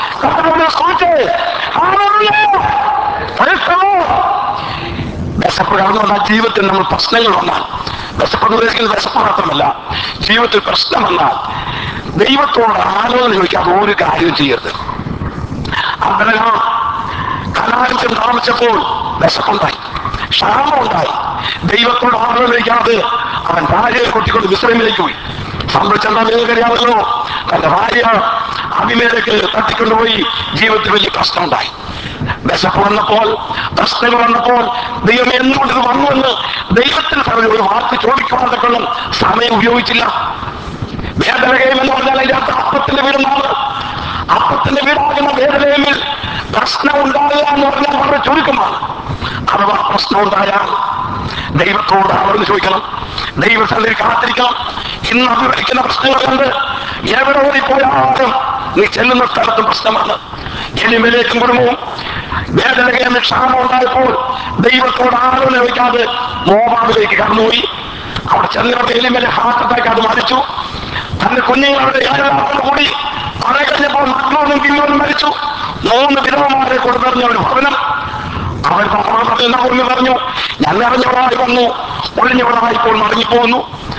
വിശപ്പ് കടന്നുകൊണ്ടാൽ ജീവിതത്തിൽ നമ്മൾ പ്രശ്നങ്ങൾ വന്നാൽ, വിശപ്പെന്ന് ഉദ്ദേശിക്കുന്നത് വിശപ്പ് മാത്രമല്ല, ജീവിതത്തിൽ പ്രശ്നം വന്നാൽ ദൈവത്തോട് ആലോചന ചോദിക്കാതെ ഒരു കാര്യം ചെയ്യരുത്. അബ്രഹാം കനാനിൽ താമസിച്ചപ്പോൾ വിശപ്പുണ്ടായി, ക്ഷാമമുണ്ടായി. ദൈവത്തോട് ആലോചിക്കാതെ അവൻ ഭാര്യയെ കൊട്ടിക്കൊണ്ട് മിസ്രൈമിലേക്ക് പോയി. സംഭവിച്ചെന്താ നിങ്ങൾക്കറിയാമല്ലോ, തന്റെ ഭാര്യ അബിമേലെക്ക് തട്ടിക്കൊണ്ടുപോയി. ജീവിതത്തിൽ വലിയ പ്രശ്നമുണ്ടായി. വിശപ്പ് വന്നപ്പോൾ, പ്രശ്നങ്ങൾ വന്നപ്പോൾ ദൈവം എന്തുകൊണ്ട് ഇത് വന്നുവെന്ന് ദൈവത്തിന് പറഞ്ഞ ഒരു വാക്ക് ചോദിക്കുവാൻ തക്കണം സമയം ഉപയോഗിച്ചില്ല. വേദനകയം എന്ന് പറഞ്ഞാൽ അതിനകത്ത് അപ്പത്തിന്റെ വീടുന്നാണ്. അപ്പത്തിന്റെ വീടാകുന്ന വേദനയിൽ പ്രശ്നം ഉണ്ടാകുക എന്ന് പറഞ്ഞാൽ വളരെ ചുരുക്കമാണ്. അഥവാ പ്രശ്നം ഉണ്ടായാൽ ദൈവത്തോട് ആളെന്ന് ചോദിക്കണം, ദൈവസന്നിധിയിൽ കാത്തിരിക്കണം. ഇന്ന് അഭിവരിക്കുന്ന പ്രശ്നങ്ങൾ കണ്ട് എവിടെ ഓടിപ്പോയാലും നീ ചെല്ലുന്ന സ്ഥലത്തും പ്രശ്നമാണ്. എലിമേലേക്കും കുടുംബവും വേദനകയം ക്ഷാമം ഉണ്ടായപ്പോൾ ദൈവത്തോട് ആലോചന ചോദിക്കാതെ മോവാബിലേക്ക് കടന്നുപോയി. അവിടെ ചെന്നവരുടെ എലിമേലെ ഹാർട്ട് അറ്റാക്ക് അത് മരിച്ചു. തന്റെ കുഞ്ഞുങ്ങളുടെ കൂടി കുറെ കഴിഞ്ഞപ്പോൾ മക്കളോടും പിന്നോടും മരിച്ചു. 3 വിധവമാരെ കൊടുത്തെറിഞ്ഞ ഒരു ഭവനം. അവർ പറഞ്ഞു, ഞാൻ അറിഞ്ഞവരായി വന്നു, ഒഴിഞ്ഞവരായി ഇപ്പോൾ മടങ്ങിപ്പോകുന്നു.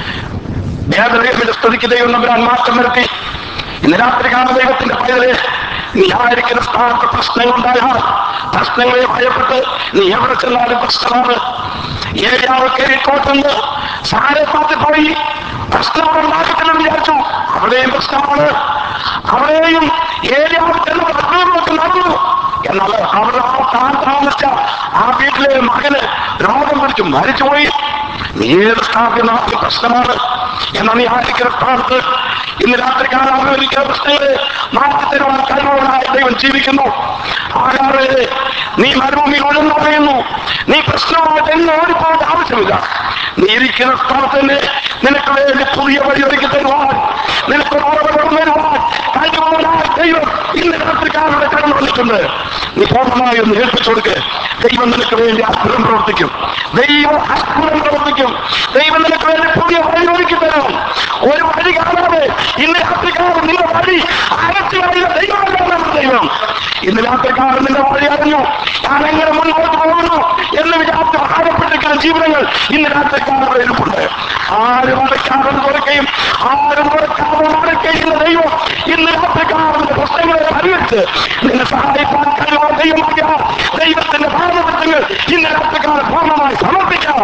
വേദനയുടെ സ്ഥിതിക്ക് ദൈവം നമ്പരാൻ മാറ്റം വരുത്തി. ഇന്ന് രാത്രികാല ദൈവത്തിന്റെ പൈതലെ, നീ ആയിരിക്കുന്ന സ്ഥാനത്ത് പ്രശ്നങ്ങളുണ്ടായാൽ പ്രശ്നങ്ങളെ ഭയപ്പെട്ട് നീ എവിടെ ചെന്നാലും പ്രശ്നമാണ്. ഏരിയാവ് കയറിക്കോട്ടെന്ന് സാരപ്പാത്തിൽ പോയി പ്രശ്നങ്ങൾ ഉണ്ടാക്കത്തില്ലെന്ന് വിചാരിച്ചു. അവിടെയും പ്രശ്നമാണ്. അവിടെയും ഏരിയാവ് ചെന്ന് അത്ഭുതമൊക്കെ നടന്നു. എന്നാൽ അവിടെ താൻ താമസിച്ച ആ വീട്ടിലെ മകന് രോഗം പിടിച്ചു മരിച്ചുപോയി. നീ ഏത് സ്ഥാപിക്കുന്ന പ്രശ്നമാണ്. എന്നാൽ നീ ആയിരിക്കുന്ന സ്ഥാനത്ത് ഇന്ന് രാത്രികാലം അഭിമുഖീകരിക്കുന്ന പ്രശ്നങ്ങളെ മാറ്റി തരുവാൻ കഴിവുള്ളവനായ ദൈവം ജീവിക്കുന്നു. ആരാറ് നീ മരുഭൂമിയിൽ ഉഴന്നു പറയുന്നു. നീ പ്രശ്നമായിട്ട് എന്നെ ഓടിപ്പോകേണ്ട ആവശ്യമില്ല. നീ ഇരിക്കുന്ന സ്ഥലത്ത് തന്നെ നിനക്ക് വേണ്ടി പുതിയ വഴി ഒരുക്കി തരുവാൻ, നിനക്ക് തരുവാൻ കഴിവുള്ളവനായ ദൈവം ഇന്ന് രാത്രികാലം കടന്നു വന്നിട്ടുണ്ട്. നീ പൂർണ്ണമായി ഒന്ന് ഏൽപ്പിച്ചു കൊടുക്ക്. ദൈവം നിനക്ക് വേണ്ടി അത്ഭുതം പ്രവർത്തിക്കും. ദൈവം അത്ഭുതം പ്രവർത്തിക്കും. ദൈവം നിനക്ക് വേണ്ടി പുതിയ വഴി ഒരുക്കി തരും. ഒരു വഴി കാണാതെ ഇന്ന് രാത്രികാലം നിന്റെ വഴി അകറ്റി അറിയുന്ന ദൈവമല്ല നമ്മുടെ ദൈവം. ഇന്ന് രാത്രികാലം നിന്റെ വഴി അറിഞ്ഞു, ഞാൻ എങ്ങനെ മുന്നോട്ട് പോകുന്നു എന്ന് വിചാരിച്ച് ഭാരപ്പെട്ടിരിക്കുന്ന ജീവിതങ്ങൾ ഇന്ന് രാത്രികാലം എഴുപ്പുണ്ട്. ആരും അടയ്ക്കാതെ തുറക്കുകയും ആരും തുറക്കാതെ അടയ്ക്കുന്ന ദൈവം ഇന്ന് രാത്രികാലം പ്രശ്നങ്ങളെ പരിഹരിച്ച് നിന്നെ സഹായിക്കാൻ കഴിവുള്ള ദൈവമായ ദൈവത്തിന്റെ ഭാരതത്വങ്ങൾ ഇന്ന് രാത്രികാലം പൂർണ്ണമായി സമർപ്പിക്കാം.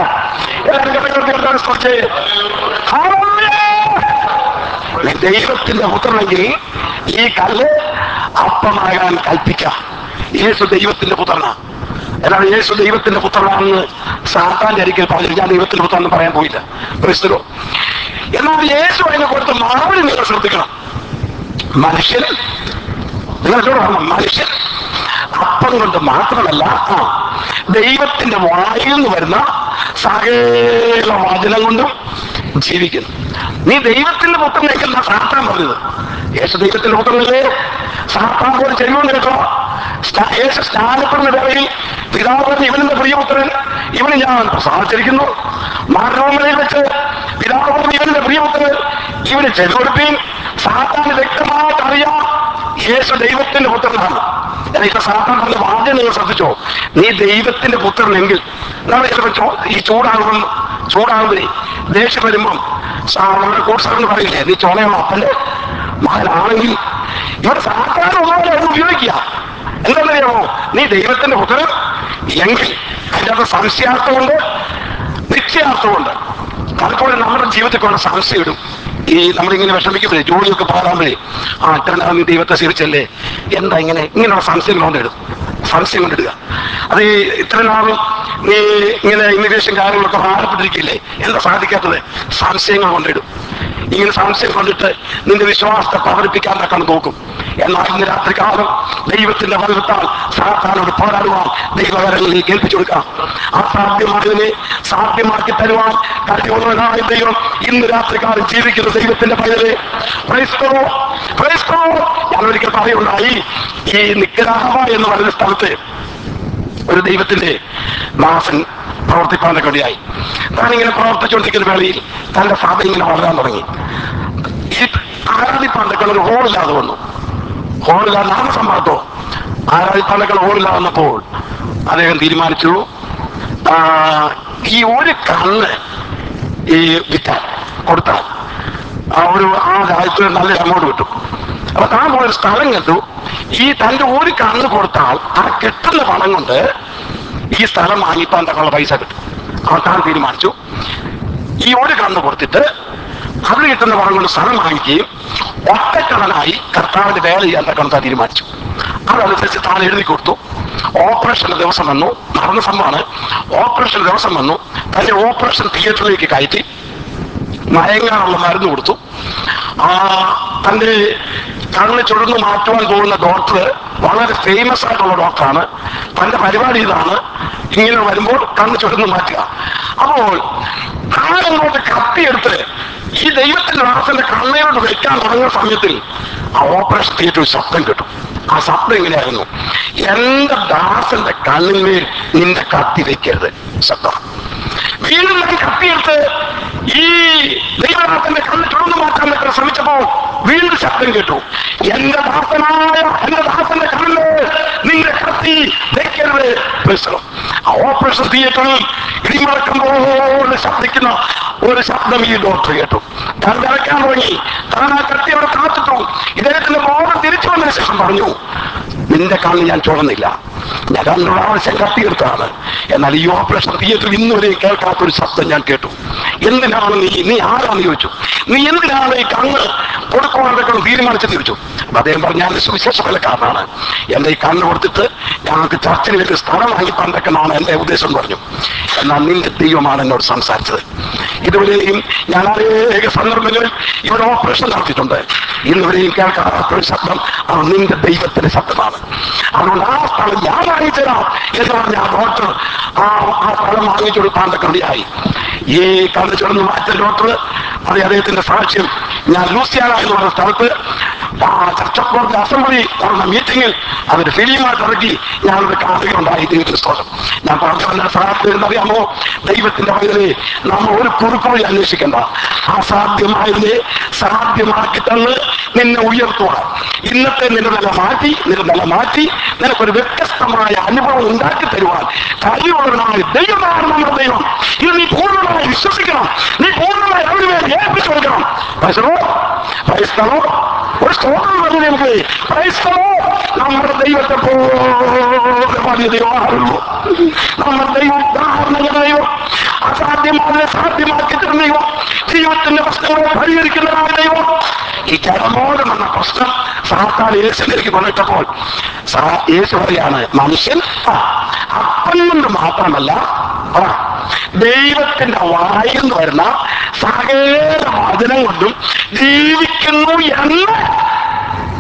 ദൈവത്തിന്റെ പുത്രനെങ്കിൽ ഈ കല്ല് അപ്പമാകാൻ കൽപ്പിക്കാം. യേശു ദൈവത്തിന്റെ പുത്രനാ. എന്നാൽ യേശു ദൈവത്തിന്റെ പുത്രനാണെന്ന് സാത്താന്റെ അരികിൽ പറഞ്ഞു. ഞാൻ ദൈവത്തിന്റെ പുത്രനെന്ന് പറയാൻ പോയില്ല. ക്രിസ്തു എന്നാൽ യേശു അതിനെ കൊടുത്ത മറുപടി നിങ്ങൾ ശ്രദ്ധിക്കണം. മനുഷ്യൻ നിങ്ങൾ പറഞ്ഞു, മനുഷ്യൻ അപ്പം കൊണ്ട് മാത്രമല്ല ദൈവത്തിന്റെ വായിൽ നിന്ന് വരുന്ന സകല വചനം കൊണ്ടും ജീവിക്കുന്നു. നീ ദൈവത്തിന്റെ പുത്രനെങ്കിൽ സാത്താൻ പറഞ്ഞത്. യേശു ദൈവത്തിന്റെ പുത്രനല്ലേ? സാത്താൻ പോലെ ചെയ്യുമെന്ന് കേട്ടോ. യേശു സ്നാനപ്പെടുന്ന വേളയിൽ പിതാവ് പറഞ്ഞ് ഇവനെന്റെ പ്രിയപുത്രൻ, ഇവന് ഞാൻ പ്രസാദിച്ചിരിക്കുന്നു. മരണമലയിൽ വെച്ച് പിതാവ് പറഞ്ഞ് ഇവന്റെ പ്രിയപുത്രൻ, ഇവന് ചെവി കൊടുപ്പീൻ. സാത്താന് വ്യക്തമായിട്ട് അറിയാം യേശു ദൈവത്തിന്റെ പുത്രനാണ്. ഇപ്പൊ സാത്താൻ പറഞ്ഞ വാദ്യം നിങ്ങൾ ശ്രദ്ധിച്ചോ. നീ ദൈവത്തിന്റെ പുത്രനെങ്കിൽ നമ്മൾ ചിലപ്പോ ഈ ചൂടാകുമ്പോഴേ ദേഷ്യം വരുമ്പം നമ്മുടെ കൂട്ടസ്ഥരെന്ന് പറയില്ലേ, നീ ചോളയുള്ള അപ്പന്റെ മകനാണെങ്കിൽ ഇവിടെ സാത്താൻ ഒന്നുപോലെ അത് ഉപയോഗിക്കുക. എന്താണെന്നറിയാമോ? നീ ദൈവത്തിന്റെ പുത്രൻ എങ്കിൽ അതിൻ്റെ അകത്ത് സംശയാർത്ഥമുണ്ട്, നിശ്ചയാർത്ഥമുണ്ട്. പലപ്പോഴും നമ്മുടെ ജീവിതത്തിൽ കൊണ്ട് സംശയം ഇടും. ഈ നമ്മളിങ്ങനെ വിഷമിക്കുമ്പോഴേ, ജോലിയൊക്കെ പാടാകുമ്പോഴേ, ഇത്ര നാൾ നീ ദൈവത്തെ സ്വീകരിച്ചല്ലേ, എന്താ ഇങ്ങനെയുള്ള സംശയങ്ങൾ കൊണ്ടിടും. സംശയം കൊണ്ടിടുക. അത് ഇത്ര നാളും നീ ഇങ്ങനെ ഇമിഗ്രേഷൻ കാര്യങ്ങളൊക്കെ ഭാരപ്പെട്ടിരിക്കില്ലേ, എന്താ സാധിക്കാത്തത്? സംശയങ്ങൾ കൊണ്ടിടും. ഇങ്ങനെ സംശയം കൊണ്ടിട്ട് നിന്റെ വിശ്വാസത്തെ പ്രകടിപ്പിക്കാൻ തക്കാൻ നോക്കും. എന്നാൽ ഇന്ന് രാത്രികാലം ദൈവത്തിന്റെ വചനത്താൽ സാത്താനോട് പോരാടുവാൻ ദൈവകരങ്ങളിലേക്ക് ഏൽപ്പിച്ചു കൊടുക്കാം. അസാധ്യമായതിനെ സാധ്യമാക്കി തരുവാൻ കഴിവുള്ളവനായ ദൈവം ഇന്ന് രാത്രികാലം ജീവിക്കുന്ന ദൈവത്തിന്റെ പൈതലേ, ഞാൻ ഒരിക്കൽ പറയുണ്ടായി, ഈ നിക്കരാഹവ എന്ന് പറയുന്ന സ്ഥലത്ത് ഒരു ദൈവത്തിന്റെ ദാസൻ പ്രവർത്തിപ്പാനൊക്കെ ഇടയായി. താനിങ്ങനെ പ്രവർത്തിച്ചുകൊണ്ടിരിക്കുന്ന വേളയിൽ തന്റെ സഭ ഇങ്ങനെ വളരാൻ തുടങ്ങി. ഈ ആരാധിപ്പാനൊക്കെ ഒരു ഹോളില്ലാതെ വന്നു. ഹോളില്ലാതെ നാമസമ്പാദത്തോ ആരാധിപ്പാനൊക്കെ ഹോളില്ലാതെ വന്നപ്പോൾ അദ്ദേഹം തീരുമാനിച്ചു, ഈ ഒരു കണ്ണ് ഈ വിറ്റാൽ കൊടുത്താൽ ആ രാജ്യത്തിന് നല്ല എമൗണ്ട് കിട്ടും. അപ്പൊ താൻ പോയൊരു സ്ഥലം കണ്ടു. ഈ തന്റെ ഒരു കണ്ണ് കൊടുത്താൽ ആ കിട്ടുന്ന പണം കൊണ്ട് ഈ സ്ഥലം വാങ്ങിപ്പാൻ തക്കുള്ള പൈസ കിട്ടും. അപ്പോൾ താൻ തീരുമാനിച്ചു, ഈ ഒരു കണ്ണ് കൊടുത്തിട്ട് അതിന് കിട്ടുന്ന പണം കൊണ്ട് സ്ഥലം വാങ്ങിക്കുകയും ഒറ്റക്കടനായി കർത്താവിന്റെ വേല ചെയ്യാൻ തക്കണം താൻ തീരുമാനിച്ചു. അതനുസരിച്ച് താൻ എഴുതി കൊടുത്തു. ഓപ്പറേഷന്റെ ദിവസം വന്നു. നടന്ന സംഭവമാണ്. ഓപ്പറേഷൻ ദിവസം വന്നു. തന്റെ ഓപ്പറേഷൻ തിയേറ്ററിലേക്ക് കയറ്റി മയങ്ങാനുള്ള മരുന്ന് കൊടുത്തു. തന്റെ കണ്ണ് ചുഴന്ന് മാറ്റുവാൻ പോകുന്ന ഡോക്ടർ വളരെ ഫേമസ് ആയിട്ടുള്ള ഡോക്ടറാണ്. തന്റെ പരിപാടി ഇതാണ്, ഇങ്ങനെ വരുമ്പോൾ കണ്ണ് ചുഴന്ന് മാറ്റുക. അപ്പോൾ താനങ്ങോട്ട് കത്തിയെടുത്ത് ഈ ദൈവത്തിന്റെ ദാസന്റെ കണ്ണയോട് വെക്കാൻ തുടങ്ങുന്ന സമയത്തിൽ ആ ഓപ്പറേഷൻ തിയേറ്ററിൽ ശബ്ദം കിട്ടും. ആ ശബ്ദം എങ്ങനെയായിരുന്നു? എന്റെ ദാസന്റെ കണ്ണിന്മേൽ നിന്റെ കത്തി വെക്കരുത് ശബ്ദം. വീണ്ടും ഞാൻ കത്തിയെടുത്ത് ഈ ദൈവദാസന്റെ കണ്ണ് ചുഴന്നു മാറ്റാൻ പറ്റാൻ ശ്രമിച്ചപ്പോൾ വീണ്ടും ശബ്ദം കേട്ടു. എന്റെ ദാസന്റെ കണ്ണില് നിന്റെ കത്തി വെക്കരുത്. ആ ഓപ്പറേഷൻ തിയേറ്ററിൽ ഇടിമുഴക്കം പോലെ ശബ്ദിക്കുന്ന ഒരു ശബ്ദം ഈ ഡോക്ടർ കേട്ടു. താൻ വിറയ്ക്കാൻ തുടങ്ങി. താൻ ആ കത്തി അവിടെ കാത്തിട്ടു. ഇദ്ദേഹത്തിന്റെ ബോധം തിരിച്ചു വന്നതിന് ശേഷം പറഞ്ഞു, നിന്റെ കണ്ണ് ഞാൻ ചുഴന്നില്ല, ഞാൻ 2 പ്രാവശ്യം കത്തിയെടുത്താണ്. എന്നാൽ ഈ ഓപ്പറേഷൻ തിയേറ്ററിൽ ഇന്നുവരെയും കേൾക്കാത്തൊരു ശബ്ദം ഞാൻ കേട്ടു. എന്തിനാണ് നീ ആരാന്ന് ചോദിച്ചു. നീ എന്തിനാണ് ഈ കണ്ണ് കൊടുക്കുവാനൊക്കെ തീരുമാനിച്ചെന്ന് ചോദിച്ചു. അദ്ദേഹം പറഞ്ഞു, ഞാൻ സുവിശേഷ വിലക്കാരനാണ്. എന്റെ ഈ കണ്ണ് കൊടുത്തിട്ട് ഞങ്ങൾക്ക് ചർച്ചിന് വേണ്ടി സ്ഥലം വാങ്ങിപ്പാണ്ടൊക്കെയാണ് എന്റെ ഉദ്ദേശം പറഞ്ഞു. എന്നാൽ നിന്റെ ദൈവമാണ് എന്നോട് സംസാരിച്ചത്. ഇതുവരെയും ഞാൻ അനേക സന്ദർഭങ്ങളിൽ ഇവിടെ ഓപ്പറേഷൻ നടത്തിയിട്ടുണ്ട്. ഇന്നുവരെയും കേൾക്കാത്തൊരു ശബ്ദം അത് നിന്റെ ദൈവത്തിന്റെ ശബ്ദമാണ്. അതുകൊണ്ട് ആ സ്ഥലം ഞാൻ വാങ്ങിച്ചതാ എന്ന് പറഞ്ഞ ആ ഡോക്ടർ ആ സ്ഥലം വാങ്ങിച്ചു കൊടുക്കാണ്ടൊക്കെ റെഡിയായി. ഈ കണ്ണ് ചുഴന്ന് മാറ്റിയ ഡോക്ടർ അദ്ദേഹത്തിന്റെ സാക്ഷ്യം, ഞാൻ ലൂസിയാന എന്ന് പറഞ്ഞ സ്ഥലത്ത് ചർച്ച് ഓഫ് ഗോഡ് അസംബ്ലി നടന്ന മീറ്റിംഗിൽ അവര് ഫിലിമായിട്ട് ഇറക്കി ഞാനത് കാണുകയുണ്ടായി. ദൈവത്തിന്റെ സ്തോത്രം. ഞാൻ പറഞ്ഞ സാഹചര്യം അറിയാമോ? ദൈവത്തിന്റെ വഴിയെ നമ്മൾ ഒരു കുറുക്കുവഴി അന്വേഷിക്കേണ്ട. അസാധ്യമായതിനെ സാധ്യമാക്കി തന്ന് നിന്നെ ഉയർത്തുക. ഇന്നത്തെ നിന്റെ നില മാറ്റി നിനക്കൊരു വ്യത്യസ്തമായ അനുഭവം ഉണ്ടാക്കി തരുവാൻ കഴിവുള്ളവനായ ദൈവമാണ് നമ്മുടെ ദൈവം. ഇത് നീ പൂർണ്ണമായി വിശ്വസിക്കണം. നീ പൂർണ്ണമായി അവന് വേണ്ടി ഏൽപ്പിച്ചു കൊടുക്കണം. ഒരു സ്തോത്രം പറഞ്ഞു നമുക്ക്. നമ്മുടെ ദൈവത്തെ പോലെ വലിയ ദൈവമാണല്ലോ. നമ്മുടെ ദൈവം ഉദാഹരണങ്ങളുടെ ദൈവം, അസാധ്യമായതിനെ സാധ്യമാക്കി തരുന്ന ദൈവം, ജീവിതത്തിന്റെ പ്രശ്നങ്ങളെ പരിഹരിക്കുന്നതാണ് ദൈവം. ഈ ജനമോട് വന്ന പ്രശ്നം സാത്താൻ യേശുവിലേക്ക് കൊണ്ടിട്ടപ്പോൾ യേശു പറയാണ്, മനുഷ്യൻ അപ്പം കൊണ്ട് മാത്രമല്ല ദൈവത്തിന്റെ വായിൽ നിന്ന് വരുന്ന സകല വചനം കൊണ്ടും ജീവിക്കുന്നു എന്ന്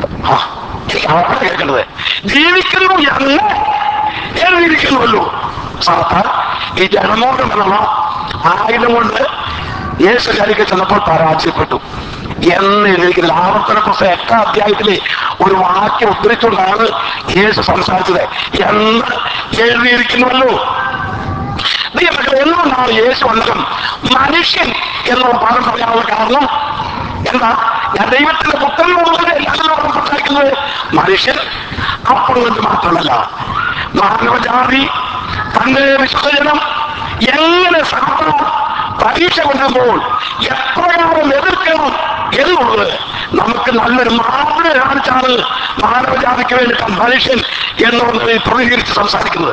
കേൾക്കുന്നത്. ജീവിക്കുന്നു എന്ന് എഴുതിയിരിക്കുന്നുവല്ലോ. സാത്താൻ ഈ ജനമോഹം എന്നുള്ള ആയുധം കൊണ്ട് യേശു കാലിക്ക് ചെന്നപ്പോൾ പരാജയപ്പെട്ടു എന്ന് എഴുതിയിരിക്കുന്നത്. ആവർത്തന പുസ്തകം 8-ാം അധ്യായത്തിലെ ഒരു വാക്യം ഉദ്ധരിച്ചുകൊണ്ടാണ് യേശു സംസാരിച്ചത് എന്ന് എഴുതിയിരിക്കുന്നുവല്ലോ. എന്തുകൊണ്ടാണ് യേശു വന്നതും മനുഷ്യൻ എന്നുള്ള പദം പറയാനുള്ള കാരണം എന്താ? ഞാൻ ദൈവത്തിന്റെ പുത്രൻ എന്നുള്ളത് എല്ലാവരും സംസാരിക്കുന്നത് മനുഷ്യൻ അപ്പം കൊണ്ട് മാത്രമല്ല, മാനവജാതി തന്റെ വിശുദ്ധജനം എങ്ങനെ സാധാരണ പരീക്ഷ കൊണ്ടുമ്പോൾ എപ്രകാരം എതിർക്കണം എന്നുള്ളത് നമുക്ക് നല്ലൊരു മാതൃക കാണിച്ചാണ് മാനവജാതിക്ക് വേണ്ടിയിട്ടാണ് മനുഷ്യൻ എന്നുള്ളത് പ്രതികരിച്ച് സംസാരിക്കുന്നത്.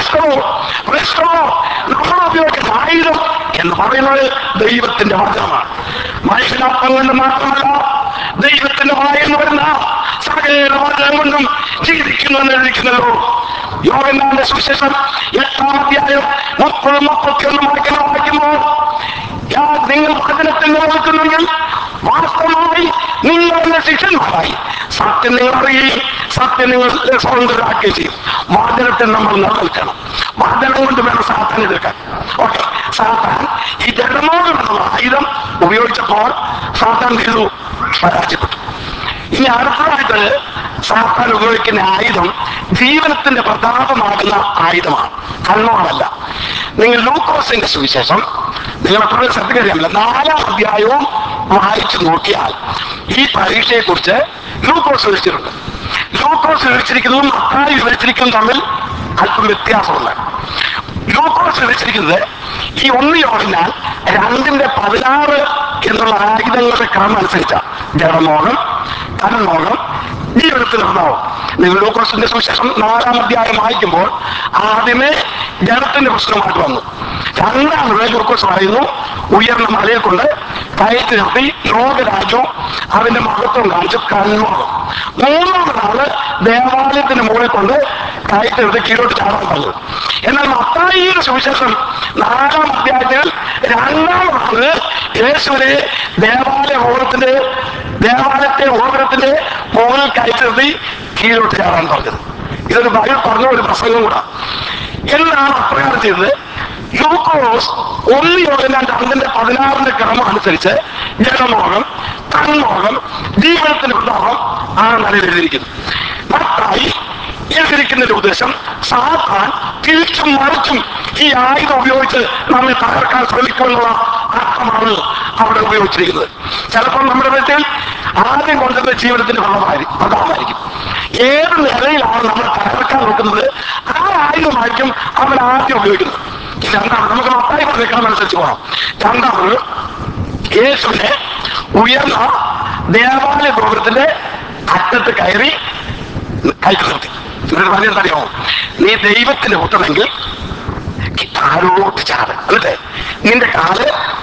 നമ്മൾ ഉപയോഗിക്കുന്ന ആയുധം എന്ന് പറയുന്നത് ദൈവത്തിന്റെ വചനമാണ്. മനുഷ്യനപ്പം കൊണ്ട് മാത്രമല്ല, ദൈവത്തിന്റെ വായെന്ന് വരുന്ന സകല വചനം കൊണ്ടും ജീവിക്കുന്നു എന്ന് എഴുതിക്കുന്നല്ലോ. യോഹന്നാന്റെ സുവിശേഷം 8-ാം അധ്യായം 30-31 വായിക്കുമ്പോൾ നിങ്ങൾ വചനത്തിൽ നിലനിൽക്കുന്നെങ്കിൽ വാസ്തവമായി നിങ്ങൾ എന്റെ ശിഷ്യന്മാരായി, സത്യം നിങ്ങൾ അറിയുകയും സത്യം നിങ്ങൾ സ്വതന്ത്രരാക്കുകയും ചെയ്യും. വചനത്തിൽ നമ്മൾ നിലനിൽക്കണം. വചനം കൊണ്ട് വേണം സാത്താൻ എതിർക്കാൻ. ഓക്കെ, സാത്താൻ ഈ ജഡമോഹം എന്നുള്ള ആയുധം ഉപയോഗിച്ചപ്പോൾ സാത്താൻ ചെയ്തു, പരാജയപ്പെട്ടു. ഇനി അടുത്തതായിട്ട് സാത്താൻ ഉപയോഗിക്കുന്ന ആയുധം ജീവനത്തിന്റെ പ്രതാപമാകുന്ന ആയുധമാണ്, കണ്ണോടല്ല. നിങ്ങൾ ലൂക്കോസിന്റെ സുവിശേഷം നിങ്ങൾ എപ്പോഴും ശ്രദ്ധിക്കറിയാമല്ല, 4-ാം അധ്യായവും വായിച്ചു നോക്കിയാൽ ഈ പരീക്ഷയെ കുറിച്ച് ലൂക്കോസ് വിവരിച്ചിട്ടുണ്ട്. ലൂക്കോസ് വിവരിച്ചിരിക്കുന്നതും മത്തായി വിവരിച്ചിരിക്കുന്നതും തമ്മിൽ അല്പം വ്യത്യാസമുണ്ട്. ലൂക്കോസ് വിവരിച്ചിരിക്കുന്നത് ഈ 1 യോഹന്നാൻ 2:16 എന്നുള്ള ആയുധങ്ങളുടെ ക്രമം അനുസരിച്ചാണ്. ജഡമോഹം, കൺമോഹം, ജീവിതത്തിൽ ഉണ്ടാവും. നിങ്ങൾ ലൂക്കോസിന്റെ സുവിശേഷം 4-ാം അധ്യായം വായിക്കുമ്പോൾ ആദ്യമേ ജഡത്തിന്റെ പ്രശ്നമായിട്ട് വന്നു. 2ാമത് ലൂക്കോസ് പറയുന്നു ഉയർന്ന മലയിൽ കൊണ്ട് കയറ്റി നിർത്തി ലോകരാജ്യവും അതിന്റെ മഹത്വം കാണിച്ചു കൺമോഹം. 3ാമതാണ് ദേവാലയത്തിന്റെ മുകളിൽ കൊണ്ട് കയറ്റി നിർത്തി കീഴോട്ട് ചാടാൻ പറഞ്ഞത്. എന്നാൽ മത്തായിയുടെ സുവിശേഷം 4-ാം അധ്യായത്തിൽ 2ാമതാണ് യേശുവിനെ ദേവാലയത്തെ ഓപരത്തിന്റെ മുകളിൽ കയറ്റി നിർത്തി കീഴോട്ട് ചാടാൻ പറഞ്ഞത്. ഇതൊരു ബൈബിൾ പറഞ്ഞ ഒരു പ്രസംഗം കൂടാ. എന്നാണ് അപ്രകാരം ചെയ്തത്. ലൂക്കോസ് 1 യോഹന്നാൻ 2:16 ക്രമം അനുസരിച്ച് ജഡമോഹം, കൺമോഹം, ജീവനത്തിന്റെ പ്രതാപം ആണ് നിലവിലിരിക്കുന്നത്. മത്തായി എഴുതിയിരിക്കുന്നതിന്റെ ഉദ്ദേശം സാത്താൻ തിരിച്ചും മറിച്ചും ഈ ആയുധം ഉപയോഗിച്ച് നമ്മെ തകർക്കാൻ ശ്രമിക്കുമെന്നുള്ള അർത്ഥമാണ് അവിടെ ഉപയോഗിച്ചിരിക്കുന്നത്. ചിലപ്പോൾ നമ്മുടെ വീട്ടിൽ ആദ്യം കൊണ്ടുവരുന്ന ജീവിതത്തിന്റെ പ്രതാപമായിരിക്കും. ഏത് നിലയിലാണ് നമ്മൾ തകർക്കാൻ നോക്കുന്നത് ആ ആയുധമായിരിക്കും അവൻ ആദ്യം ഉപയോഗിക്കുന്നത്. രണ്ടാമത് നമുക്ക് മത്തായി പറഞ്ഞേക്കാൻ അനുസരിച്ച് പോകണം. രണ്ടാമത് യേശുവിനെ ഉയർന്ന ദേവാലയ ഗോപുരത്തിന്റെ അറ്റത്ത് കയറി കയറ്റി നിർത്തി. എന്നിട്ട് പറഞ്ഞറിയാമോ, നീ ദൈവത്തിന്റെ പുത്രനെങ്കിൽ താഴോട്ട് ചാട്, എന്നിട്ട് നിന്റെ കാല്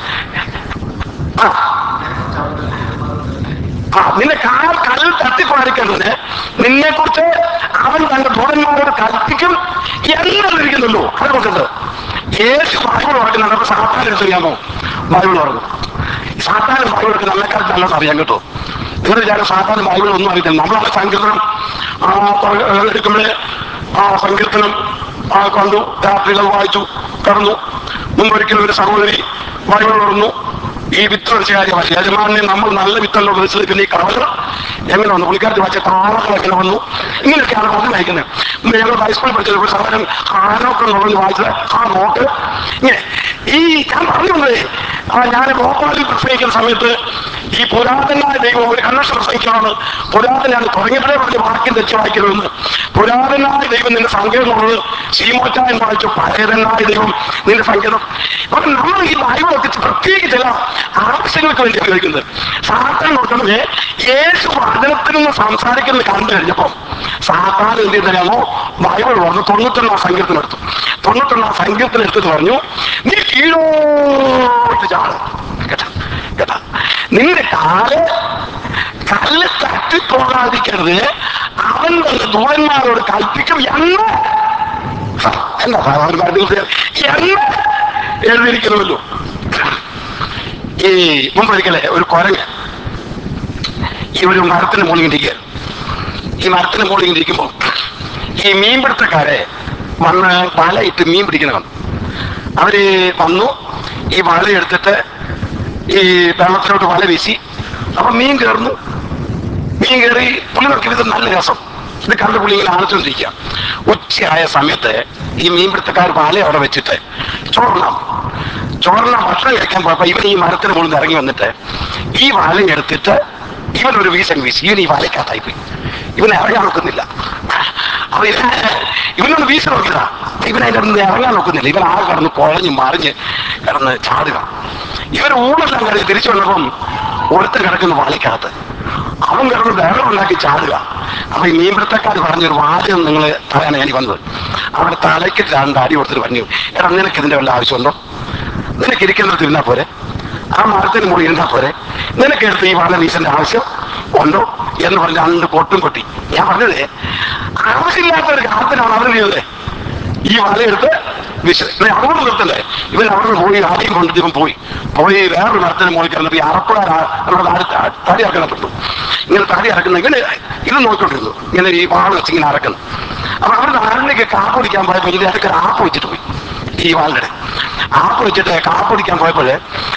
നിന്റെ കല്ലിൽ തട്ടിപ്പാടിക്കുന്നത് നിന്നെ കുറിച്ച് അവൻ തന്റെ ദൂതന്മാരോട് കൽപ്പിക്കും എന്നിരിക്കുന്നല്ലോ. അതുകൊണ്ടത് യേശു ബൈബിൾ പറയുന്നത് നമുക്ക് സാത്താൻ എടുത്തറിയാമോ? ബൈബിൾ പറഞ്ഞു സാത്താനും ബൈബിളൊക്കെ നമ്മളെക്കാൾ നല്ലത് അറിയാൻ കേട്ടോ. നിങ്ങൾ വിചാരം സാത്താൻ ബൈബിൾ ഒന്നും അറിയത്തില്ല. നമ്മളാണ് സങ്കീർത്തനം എടുക്കുമ്പോഴേ സങ്കീർത്തനം കണ്ടു, രാത്രികൾ വായിച്ചു കടന്നു. മുമ്പൊരിക്കലും ഒരു സഹോദരി ബൈബിൾ പറഞ്ഞു, ഈ വിത്ത് വെച്ച കാര്യമാണ് യജമാനെ നമ്മൾ നല്ല വിത്തല്ലോ വെച്ചത്, പിന്നെ ഈ കളകൾ എങ്ങനെ വന്നു, പുള്ളിക്കാരത്തി വായിച്ച താളകൾ എങ്ങനെ വന്നു, ഇങ്ങനെയൊക്കെയാണ് പറഞ്ഞു വായിക്കുന്നത്. ഞങ്ങൾ ഹൈസ്കൂളിൽ പഠിച്ചത് സഹോദരൻ ഹാനോക്ക് എന്നുള്ളത് വായിച്ചത് ആ നോട്ട് ഇങ്ങനെ. ഈ ഞാൻ പറഞ്ഞത് ഞാൻ ഭോപ്പാലിൽ പ്രസംഗിക്കുന്ന സമയത്ത് ഈ പുരാതനായ ദൈവം ഒരു കൺവെൻഷൻ പ്രസംഗിക്കുകയാണ്. പുരാതനാണ് തുടങ്ങിയപ്പോഴേ പറഞ്ഞ വാക്യം തെച്ച് വായിക്കരുതെന്ന്. പുരാതനായ ദൈവം നിന്റെ സങ്കേതം എന്നുള്ളത് ശ്രീമോറ്റായൻ വായിച്ചു, പഴയതനായ ദൈവം നിന്റെ സങ്കേതം. അപ്പൊ നമ്മൾ ഈ ബൈബിളൊക്കെ പ്രത്യേക ചില ആവശ്യങ്ങൾക്ക് വേണ്ടി ഉപയോഗിക്കുന്നത്. സാത്താൻ നോക്കണേ, യേശു വചനത്തിൽ നിന്ന് സംസാരിക്കുന്നത് കണ്ടു കഴിഞ്ഞപ്പം സാത്താൻ എന്ത് ചെയ്തോ ബൈബിൾ പറഞ്ഞു 91 സങ്കീർത്തനം എടുത്തു. 91 സങ്കീർത്തനം എടുത്തിട്ട് പറഞ്ഞു, നീ കീഴോട്ട് ചാട് കേട്ടാ കേട്ടാ, നിന്റെ കാല് കല്ല് തട്ടിപ്പോകാതിരിക്കരുത്, അവൻ തന്നെ ദൂതന്മാരോട് കൽപ്പിക്കും എന്ന് എന്താ എന്ന് എഴുതിയിരിക്കണമല്ലോ. ഈ മുമ്പൊരിക്കലേ ഒരു കുരങ്ങ് ഈ ഒരു മരത്തിന് മുകളിൽ ഇരിക്കുക. ഈ മരത്തിന് മുകളിൽ ഇരിക്കുമ്പോൾ ഈ മീൻപിടുത്തക്കാരെ വന്ന് വലയിട്ട് മീൻ പിടിക്കുന്ന കണ്ടു. അവര് വന്നു, ഈ വല എടുത്തിട്ട് ഈ വെള്ളത്തിലോട്ട് വല വീശി. അപ്പൊ മീൻ കയറുന്നു. മീൻ കയറി പുള്ളി നോക്കി, ഇത് നല്ല രസം. ഇത് കണ്ടു പുള്ളി ഇങ്ങനെ ആലോചിച്ചോണ്ടിരിക്കുക. ഉച്ചയായ സമയത്ത് ഈ മീൻപിടുത്തക്കാർ വല അവിടെ വെച്ചിട്ട് ചോറണം ഭക്ഷണം കഴിക്കാൻ പോയപ്പോ ഇവൻ ഈ മരത്തിന് മുകളിൽ ഇറങ്ങി വന്നിട്ട് ഈ വല എടുത്തിട്ട് ഇവൻ ഒരു വീശൻ വീശി. ഇവൻ ഈ വലക്കകത്തായി പോയി. ഇവൻ ഇറങ്ങാൻ നോക്കുന്നില്ല. അപ്പൊ ഇവനൊന്ന് വീശി നോക്കിയതാ. ഇവൻ അതിൻ്റെ അടുത്ത് ഇറങ്ങാൻ നോക്കുന്നില്ല. ഇവൻ ആകെ കിടന്ന് കുഴഞ്ഞ് മറിഞ്ഞ് കിടന്ന് ചാടുക. ഇവർ ഊണെല്ലാം കഴിഞ്ഞ് തിരിച്ചു വന്നപ്പം ഒരുത്തൻ കിടക്കുന്ന വലക്കകത്ത്. അവൻ കിടന്ന് ബഹളം ഉണ്ടാക്കി ചാടുക. അപ്പൊ ഈ മീൻപിടുത്തക്കാർ പറഞ്ഞൊരു വാചകം നിങ്ങൾ പറയാനാണ് എനിക്ക് വന്നത്. അവിടെ തലയ്ക്ക് 2 അടി കൊടുത്തിട്ട് പറഞ്ഞു, എടാ നിനക്ക് ഇതിന്റെ വല്ല ആവശ്യമുണ്ടോ? നിനക്ക് ഇരിക്കുന്നിടത്ത് ഇരുന്നാ പോരെ, ആ മരത്തിന് മുകളിൽ ഇരുന്നാ പോരെ, നിനക്ക് എടുത്ത് ഈ വല വീശന്റെ ആവശ്യം ഉണ്ടോ എന്ന് പറഞ്ഞ് 2 കൊട്ടും കൊട്ടി. ഞാൻ പറഞ്ഞത് ആവശ്യമില്ലാത്ത ഒരു കാര്യത്തിനാണ് അവർ ചെയ്തത്. ഈ വലയെടുത്ത് അവിടെ നിർത്തണ്ടേ. ഇവൻ അവിടെ പോയി ആദ്യം കൊണ്ടിട്ട് ഇവൻ പോയി വേറൊരു മരത്തിന് മുകളിൽ കിടന്നിട്ട് ഈ അറപ്പുകാരുടെ തടി ഇറക്കണപ്പെട്ടു. ഇങ്ങനെ തടി ഇറക്കുന്ന ഇവന് ഇത് നോക്കിക്കൊണ്ടിരുന്നു. ഇങ്ങനെ ഈ വാള് വെച്ച് ഇങ്ങനെ അറക്കുന്നു. അപ്പൊ അവർ നാടിലേക്ക് കാപ്പ് പിടിക്കാൻ പോയപ്പോൾ ഇതിന്റെ ഇടയ്ക്ക് ഒരു ആപ്പ് വെച്ചിട്ട് പോയി. ഈ വാളിന്റെ ആപ്പ് വെച്ചിട്ട് കാപ്പ് പിടിക്കാൻ പോയപ്പോൾ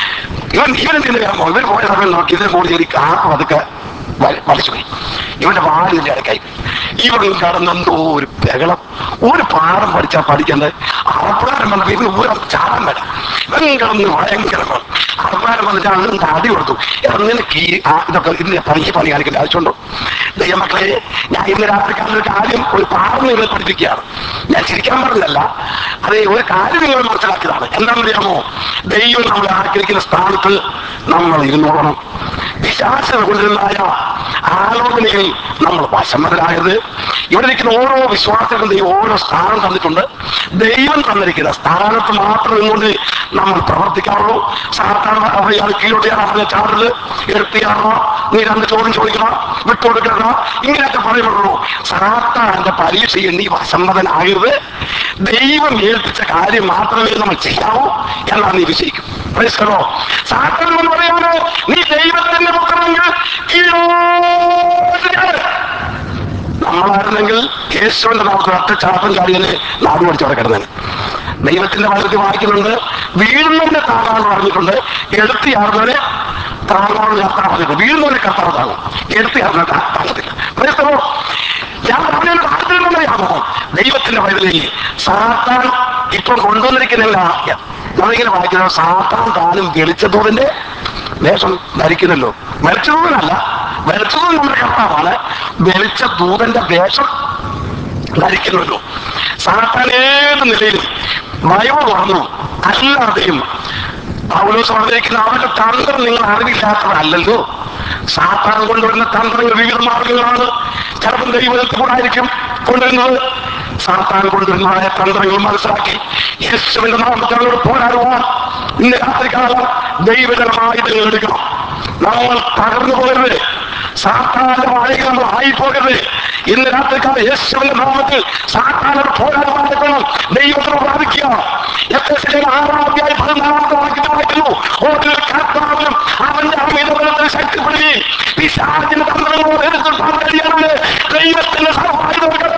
ഇവനെന്തിനു ഇവൻ പോയ സമയം നോക്കി ഇതിന് മുകളിൽ ഒരു കാപ്പ് അതൊക്കെ വലിച്ചു പോയി. ഇവന്റെ വാലിന്റെ ഇടയ്ക്കായി പോയി. ഇവൻ കടന്നെന്തോ ഒരു ബഹളം. ഒരു പാഠം പഠിക്കേണ്ടത് അറപ്പുകാരൻ വന്നപ്പോ ഇവന് ഊരാൻ ചാടാൻ വേണ്ട. ഇവൻ കിടന്ന് ഭയങ്കര അറപ്പുകാരൻ വന്നിട്ട് അങ്ങനെ അടി കൊടുത്തു. നിനക്ക് ഇതൊക്കെ ഇന്ന് പണി കാണിക്കേണ്ട ആവശ്യമുണ്ടോ? ദൈവമക്കളെ, ഞാൻ ഇന്ന് രാത്രിക്കാലൊരു കാര്യം ഒരു പാഠം നിങ്ങളെ പഠിപ്പിക്കുകയാണ്. ഞാൻ ചിരിക്കാൻ പറഞ്ഞതല്ല, അത് ഒരു കാര്യം നിങ്ങൾ മനസ്സിലാക്കിയതാണ്. എന്താണെന്നറിയാമോ? ദൈവം നമ്മളെ ആഗ്രഹിക്കുന്ന സ്ഥാനത്ത് നമ്മൾ ഇരുന്നോളണം. പിശാചിനെ കൊണ്ടുവരുന്നതായ ആലോചനയിൽ നമ്മൾ വശമതരാകരുത്. ഇവിടെ ഇരിക്കുന്ന ഓരോ വിശ്വാസികളും ദൈവം ഓരോ സ്ഥാനം തന്നിട്ടുണ്ട്. ദൈവം തന്നിരിക്കുന്ന സ്ഥാനത്ത് മാത്രം നിന്നുകൊണ്ട് നമ്മൾ പ്രവർത്തിക്കാറുള്ളൂ. സാധാരണ അയാൾ കീഴോട്ടിയാണ് അവരെ ചാടരുത്, എടുത്തിയാണോ, നീ 2 ചോദ്യം ചോദിക്കണം, വിട്ടുകൊടുക്കണം, ഇങ്ങനെയൊക്കെ പറയുള്ളൂ. സാത്താന്റെ പരീക്ഷയിൽ നീ വശംവദനാകരുത്. ദൈവം ഏൽപ്പിച്ച കാര്യം മാത്രമേ നമ്മൾ ചെയ്യാവൂ എന്നാണ് നീ വിജയിക്കും. സാത്താൻ എന്ന് പറയാനോ, നീ ദൈവത്തിന്റെ പുത്രനെങ്കിൽ നമ്മളായിരുന്നെങ്കിൽ യേശുവിന്റെ നാമത്തിൽ ഒറ്റ ചാട്ടം ചാടിയതിന് നാട് പഠിച്ചവിടെ കിടന്നേന്. ദൈവത്തിന്റെ വചനത്തിൽ വായിക്കുന്നുണ്ട്, വീഴുന്നതിന്റെ താങ്ങാന്ന് പറഞ്ഞിട്ടുണ്ട്, എടുത്തിയാർന്നവനെ താങ്ങാന്ന് കർത്താവ് പറഞ്ഞിട്ടുണ്ട്. വീഴുന്നവനെ കർത്താവ് താങ്ങും, എടുത്തിയാർന്ന താങ്ങത്തില്ല. ഞാൻ പറഞ്ഞതിന് താല്പര്യമുണ്ടോ? ദൈവത്തിന്റെ വചനത്തിൽ സാത്താൻ ഇപ്പോൾ കൊണ്ടുവന്നിരിക്കുന്നില്ല. നമ്മളിങ്ങനെ വായിക്കുന്നത് സാത്താൻ താനും വെളിച്ചത്തൂതിന്റെ വേഷം ധരിക്കുന്നല്ലോ. വെളിച്ചതൂതനല്ല, വെളിച്ചതൂതൻ നമ്മുടെ കർത്താവാണ്. വെളിച്ചത്തൂതന്റെ വേഷം ധരിക്കുന്നല്ലോ. സാത്താൻ ഏത് നിലയിലും ഭയം തുറന്നു അല്ലാതെയും പൗലോസ് പറഞ്ഞിരിക്കുന്ന അവരുടെ തന്ത്രം നിങ്ങൾ അറിവില്ലാത്തതല്ലല്ലോ. സാത്താൻ കൊണ്ടുവരുന്ന തന്ത്രങ്ങൾ വിവിധ മാർഗങ്ങളാണ്. ചിലപ്പോൾ ദൈവത്തിൽ കൂടായിരിക്കും കൊണ്ടുവരുന്നത്. സാത്താൻ കൊണ്ടുവരുന്നതായ തന്ത്രങ്ങൾ മനസ്സിലാക്കി യേശുവിന്റെ നാമത്തോട് പോരാടുവാൻ ഇന്ന് രാത്രികാലം ദൈവജനമായി എടുക്കണം. നമ്മൾ തകർന്നു പോകരുത്, സാത്താന്റെ വാഴയിൽ നമ്മൾ ആയിപ്പോകരുത്. ഇന്ന് രാത്രികാലം യേശുവിന്റെ നാമത്തിൽ സാത്താനോട് പോരാടുവാൻ എടുക്കണം. ദൈവത്തോട് പ്രാപിക്കുക. എഫെസ്യർ 6-14 വാക്യത്തിൽ വായിക്കുന്നു, കർത്താവിനും അവന്റെ അമിതബലത്തിൽ ശക്തിപ്പെടുകയും പിശാചിന്റെ തന്ത്രങ്ങളോട് എതിർക്കാൻ കഴിയാറുണ്ട്. ദൈവത്തിന്റെ സഹായത്തോടെ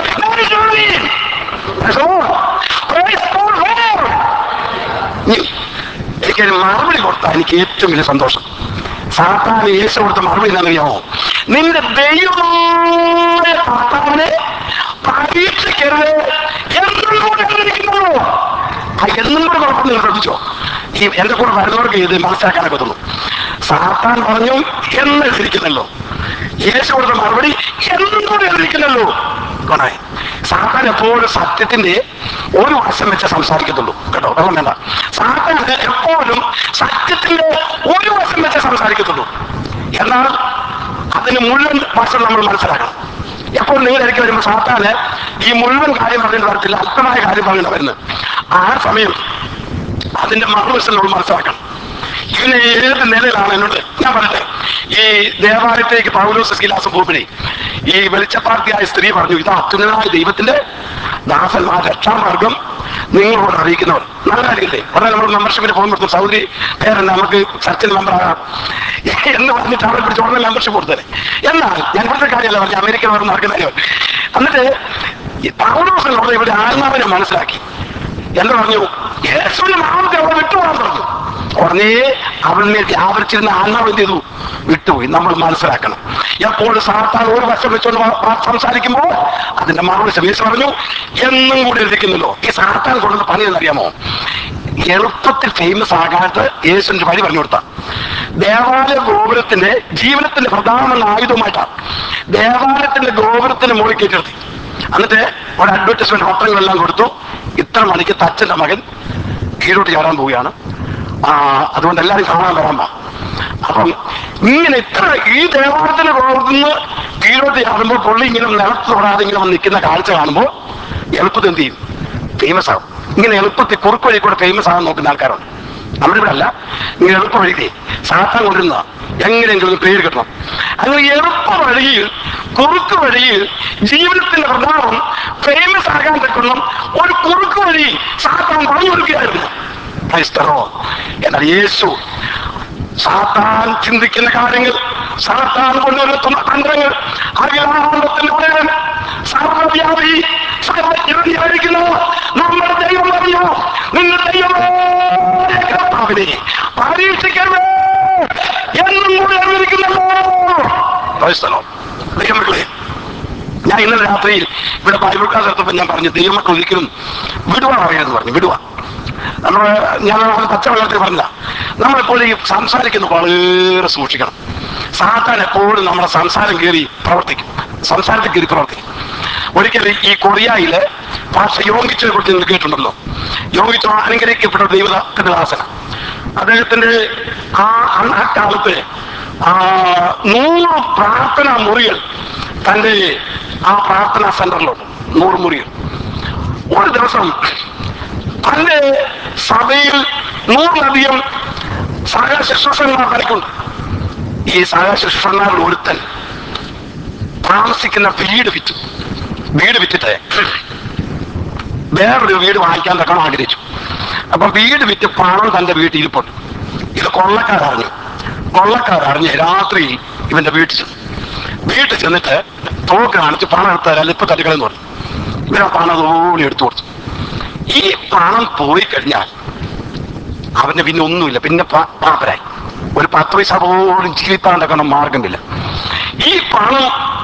എനിക്കൊരു മറുപടി കൊടുത്താൽ എനിക്ക് ഏറ്റവും വലിയ സന്തോഷം. സാത്താൻ യേശു കൊടുത്ത മറുപടി എന്താണെന്നറിയാമോ? നിന്റെ ദൈവമായ കർത്താവിനെ പരീക്ഷിക്കരുത് എന്നോട് എഴുതിയിരിക്കുന്നു. എന്നോട് കുഴപ്പം നിങ്ങൾ ശ്രദ്ധിച്ചോ? ഈ എന്റെ കൂടെ വരുന്നവർക്ക് ഇത് മനസ്സിലാക്കാനൊക്കെ പറ്റുള്ളൂ. സാത്താൻ പറഞ്ഞു എന്ന് എഴുതിയിരിക്കുന്നല്ലോ. യേശു കൊടുത്ത മറുപടി എന്നോട് എഴുതിയിരിക്കുന്നല്ലോ. സാത്താൻ എപ്പോഴും സത്യത്തിന്റെ ഒരു വശം വെച്ച് സംസാരിക്കത്തുള്ളൂ. കേട്ടോ, വെള്ളം വേണ്ട. സാത്താൻ എപ്പോഴും സത്യത്തിന്റെ ഒരു വശം വെച്ച് സംസാരിക്കത്തുള്ളൂ. എന്നാൽ അതിന് മുഴുവൻ വശം നമ്മൾ മനസ്സിലാക്കണം. എപ്പോഴും നിങ്ങൾ ഇടയ്ക്ക് വരുമ്പോൾ സാത്താന് ഈ മുഴുവൻ കാര്യം പറഞ്ഞിട്ട് വരത്തില്ല, അല്പമായ കാര്യം പറഞ്ഞിട്ട് വരുന്നത്. ആ സമയം അതിന്റെ മറുവശം നമ്മൾ മനസ്സിലാക്കണം. ഇവന് ഏത് നിലയിലാണ് എന്നോട് ഞാൻ പറയട്ടെ. ഈ ദേവാലയത്തേക്ക് പൗലോസ് ശീലാസം പോകുമ്പോഴേ ഈ വെളിച്ചപ്പാർത്തിയായ സ്ത്രീ പറഞ്ഞു, ഇത് അത്യുന്നതനായ ദൈവത്തിന്റെ ദാസന്മാർ രക്ഷാമാർഗം നിങ്ങളോട് അറിയിക്കുന്നവർ. നല്ല കാര്യമില്ലേ? പറഞ്ഞാൽ നമ്മൾ മെമ്പർഷിപ്പിന് പോകുമ്പോൾ സൗദി പേരെ നമുക്ക് ചർച്ചിൽ മെമ്പറാകാം എന്ന് പറഞ്ഞിട്ട് അവരെ പിടിച്ച് ഉടനെ മെമ്പർഷിപ്പ് കൊടുത്തത്. എന്നാൽ ഞാൻ ഇവിടുത്തെ കാര്യമല്ല പറഞ്ഞ അമേരിക്കയിൽ വന്ന് നടക്കുന്ന കാര്യം. എന്നിട്ട് ഈ പൗലോസിനോട് ഇവിടെ ആത്മാവിനെ മനസ്സിലാക്കി. എന്ന് പറഞ്ഞു? യേശുവിന്റെ നാമത്തെ അവിടെ വിട്ടുപോകാൻ പറഞ്ഞു. ഉടനെ അവളിനെ വ്യാപരിച്ചിരുന്ന ആത്മാവ് എന്ത് ചെയ്തു? വിട്ടുപോയി. നമ്മൾ മനസ്സിലാക്കണം, എപ്പോഴും സാത്താൻ ഒരു വശം വെച്ചുകൊണ്ട് സംസാരിക്കുമ്പോൾ അതിന്റെ മറുവശം യേശു പറഞ്ഞു എന്നും കൂടി ഇരിക്കുന്നല്ലോ. ഈ സാത്താൻ കൊണ്ടുള്ള പണി എന്നറിയാമോ? എളുപ്പത്തിൽ ഫേമസ് ആകാത്ത യേശുവിന്റെ വഴി പറഞ്ഞു കൊടുത്ത ദേവാലയ ഗോപുരത്തിന്റെ ജീവിതത്തിന്റെ പ്രധാന ആയുധമായിട്ടാണ് ദേവാലയത്തിന്റെ ഗോപുരത്തിന്റെ മുകളിൽ കയറ്റി. എന്നിട്ട് ഒരു അഡ്വർടൈസ്മെന്റ് പത്രങ്ങളെല്ലാം കൊടുത്തു, ഇത്ര മണിക്ക് തച്ചന്റെ മകൻ കീഴോട്ട് ചാടാൻ പോവുകയാണ്, അതുകൊണ്ട് എല്ലാവരും കാണാൻ വരാൻ. അപ്പം ഇങ്ങനെ ഇത്ര ഈ ദേവാലയത്തിന്റെ ഗോപുരത്തിന് കീഴോട്ട് ചാടുമ്പോൾ പുള്ളി ഇങ്ങനെ നിലത്ത് തൊടാതെ ഇങ്ങനെ വന്ന് നിൽക്കുന്ന കാഴ്ച കാണുമ്പോൾ എളുപ്പത്തിൽ എന്ത് ചെയ്യും? ഫേമസ് ആകും. ഇങ്ങനെ എളുപ്പത്തിൽ കുറുക്ക് വഴി കൂടെ ഫേമസ് ആകാൻ നോക്കുന്ന ആൾക്കാരുണ്ട്. നമ്മുടെ ഇവിടെ അല്ല, ഇങ്ങനെ എളുപ്പ വഴിക്ക് സാത്താൻ കൊണ്ടിരുന്ന എങ്ങനെയെങ്കിലും പേര് കിട്ടണം. അങ്ങനെ എളുപ്പ വഴിയിൽ കുറുക്ക് വഴിയിൽ ജീവിതത്തിന്റെ പ്രധാനം ഫേമസ് ആകാൻ പറ്റുന്ന ഒരു കുറുക്ക് വഴി സാത്താൻ പറഞ്ഞു കൊടുക്കുകയായിരുന്നു. എന്നാൽ യേശു സാത്താൻ ചിന്തിക്കുന്ന കാര്യങ്ങൾ, സാത്താൻ കൊണ്ടുവരുത്തുന്ന തന്ത്രങ്ങൾ, അഖിലാണ്ടത്തിന്റെ ഉടയവൻ, സർവ്വവ്യാപി, സർവജ്ഞാനിയായിരിക്കുന്നു നമ്മുടെ ദൈവം പറഞ്ഞു, നിങ്ങൾ ദൈവമായ കർത്താവിനെ പരീക്ഷിക്കരുത് എന്നും കൂടി അറിഞ്ഞിരിക്കുന്നല്ലോ. ദൈവമക്കളെ, ഞാൻ ഇന്നലെ രാത്രിയിൽ ഇവിടെ ബൈബിൾ ക്ലാസ് എടുത്തപ്പോൾ ഞാൻ പറഞ്ഞു, ദൈവമക്കൾ ഒരിക്കലും വിടുവാൻ അറിയാമെന്ന് പറഞ്ഞു. വിടുക ഞാൻ പച്ചവെള്ളത്തിൽ പറഞ്ഞില്ല. നമ്മളെപ്പോഴും ഈ സംസാരിക്കുന്ന വളരെ സൂക്ഷിക്കണം. സാത്താൻ എപ്പോഴും നമ്മുടെ സംസാരം കയറി പ്രവർത്തിക്കും, സംസാരത്തിൽ കയറി പ്രവർത്തിക്കും. ഒരിക്കലും ഈ കൊറിയയിലെ ഭാഷ യോഗിച്ചതിനെ കുറിച്ച് നിങ്ങൾ കേട്ടിട്ടുണ്ടല്ലോ. യോഗിച്ചോ അനുഗ്രഹിക്കപ്പെട്ട ദൈവത്തിന്റെ ദാസന. അദ്ദേഹത്തിന്റെ ആ കാലത്ത് 100 പ്രാർത്ഥനാ മുറികൾ തന്റെ ആ പ്രാർത്ഥനാ സെന്ററിലുണ്ട്. 100 മുറികൾ. ഒരു ദിവസം തന്റെ സഭയിൽ 100-ലധികം സഹശുശ്രൂഷന്മാർ തനിക്കുണ്ട്. ഈ സഹശുശ്രൂഷന്മാരിൽ ഒരുത്തൻ താമസിക്കുന്ന വീട് വിറ്റിട്ട് വേറൊരു വീട് വാങ്ങിക്കാൻ തക്കണം ആഗ്രഹിച്ചു. അപ്പൊ വീട് വിറ്റ് പണം തന്റെ വീട്ടിൽ ഇരിപ്പുണ്ട്. ഇത് കൊള്ളക്കാരറിഞ്ഞ് രാത്രി ഇവന്റെ വീട്ടിൽ ചെന്നിട്ട് തോക്ക് കാണിച്ച് പണം എടുത്താൽ ഇപ്പൊ തട്ടിക്കളെന്ന് പറഞ്ഞു. ഇവരാ പണം തോണി എടുത്തു കൊടുത്തു. ഈ പണം പോയി കഴിഞ്ഞാൽ അവന് പിന്നെ ഒന്നുമില്ല, പിന്നെ പാപ്പരായി. ഒരു 10 പൈസ പോലും ജീവിപ്പാണ്ടക്കണം മാർഗമില്ല. ഈ പണം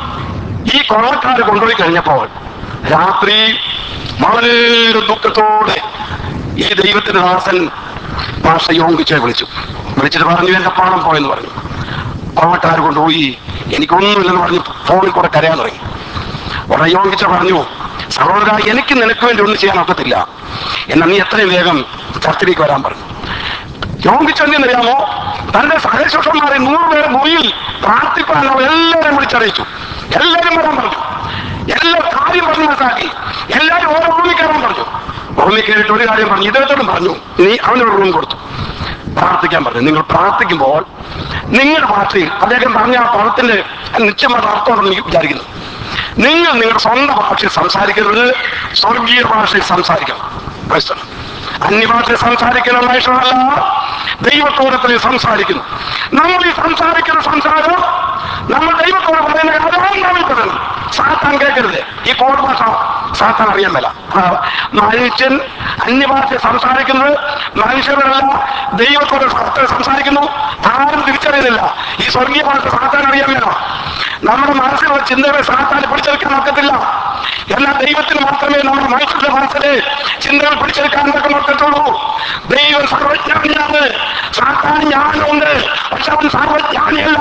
ഈ കൊള്ളക്കാര് കൊണ്ടുപോയി കഴിഞ്ഞപ്പോൾ രാത്രി വളരെ ദുഃഖത്തോടെ ഈ ദൈവത്തിന്റെ ദാസൻ ഭാഷ യോഗിച്ചെ വിളിച്ചിട്ട് പറഞ്ഞു, എന്റെ പണം പോയെന്ന് പറഞ്ഞു. കൊള്ളക്കാർ കൊണ്ടുപോയി, എനിക്കൊന്നുമില്ലെന്ന് പറഞ്ഞ് ഫോണിൽ കൂടെ കരയാൻ തുടങ്ങി. ഉടനെ യോഗിച്ച പറഞ്ഞു, സഹോദര, എനിക്ക് നിനക്ക് വേണ്ടി ഒന്നും ചെയ്യാൻ ഒക്കത്തില്ല, എന്നാൽ നീ എത്രയും വേഗം ചർച്ചിലേക്ക് വരാൻ പറഞ്ഞു. യോഗിച്ചെന്നറിയാമോ? തന്റെ സഹശുശ്രൂഷന്മാരെ 100 പേരെ മുറിയിൽ പ്രാർത്ഥിപ്പാനുള്ള എല്ലാവരും വിളിച്ചറിയിച്ചു. എല്ലാവരും വരാൻ പറഞ്ഞു. എല്ലാ കാര്യം പറഞ്ഞു മനസ്സിലാക്കി. എല്ലാവരും ഓരോ റൂമിൽ കയറാൻ പറഞ്ഞു. റൂമിൽ കയറിയിട്ട് ഒരു കാര്യം പറഞ്ഞു, ഇദ്ദേഹത്തോടും പറഞ്ഞു, നീ അവനൊരു റൂം കൊടുത്തു, പ്രാർത്ഥിക്കാൻ പറഞ്ഞു. നിങ്ങൾ പ്രാർത്ഥിക്കുമ്പോൾ നിങ്ങളുടെ ഭാഷയിൽ അദ്ദേഹം പറഞ്ഞ ആ പദത്തിന്റെ നിശ്ചയമായ അർത്ഥമാണെന്ന് വിചാരിക്കുന്നു. നിങ്ങൾ നിങ്ങളുടെ സ്വന്തം ഭാഷയിൽ സംസാരിക്കരുത്, സ്വർഗീയ ഭാഷയിൽ സംസാരിക്കണം. അന്യഭാഷയിൽ സംസാരിക്കുന്ന മനുഷ്യനല്ല, ദൈവത്തോടത്തിൽ സംസാരിക്കുന്നു. നമ്മൾ ഈ സംസാരിക്കുന്ന സംസാരം നമ്മൾ ദൈവത്തോട് പറയുന്ന കാര്യം സാത്താൻ കേൾക്കരുത്. ഈ കോഡ് ഭാഷ സാത്താൻ അറിയാൻ മേല. മനുഷ്യൻ അന്യഭാഷയിൽ സംസാരിക്കുന്നത് മനുഷ്യരല്ല, ദൈവത്തോട് സംസാരിക്കുന്നു. ആരും തിരിച്ചറിയുന്നില്ല. ഈ സ്വർഗീയ ഭാഷ സാത്താൻ അറിയാൻ മേല. നമ്മുടെ മനസ്സിലുള്ള ചിന്തകളെ സാത്താന് പിടിച്ചെടുക്കാൻ നോക്കത്തില്ല. എന്നാൽ ദൈവത്തിന് മാത്രമേ നമ്മുടെ മനസ്സിന്റെ ഭാഷയിലെ ചിന്തകൾ പിടിച്ചെടുക്കാൻ നോക്കത്തുള്ളൂ. ദൈവം സർവജ്ഞാനിയാണ്, സാത്താൻ ജ്ഞാനമുണ്ട്, പക്ഷെ അവൻ സർവജ്ഞാനിയല്ല.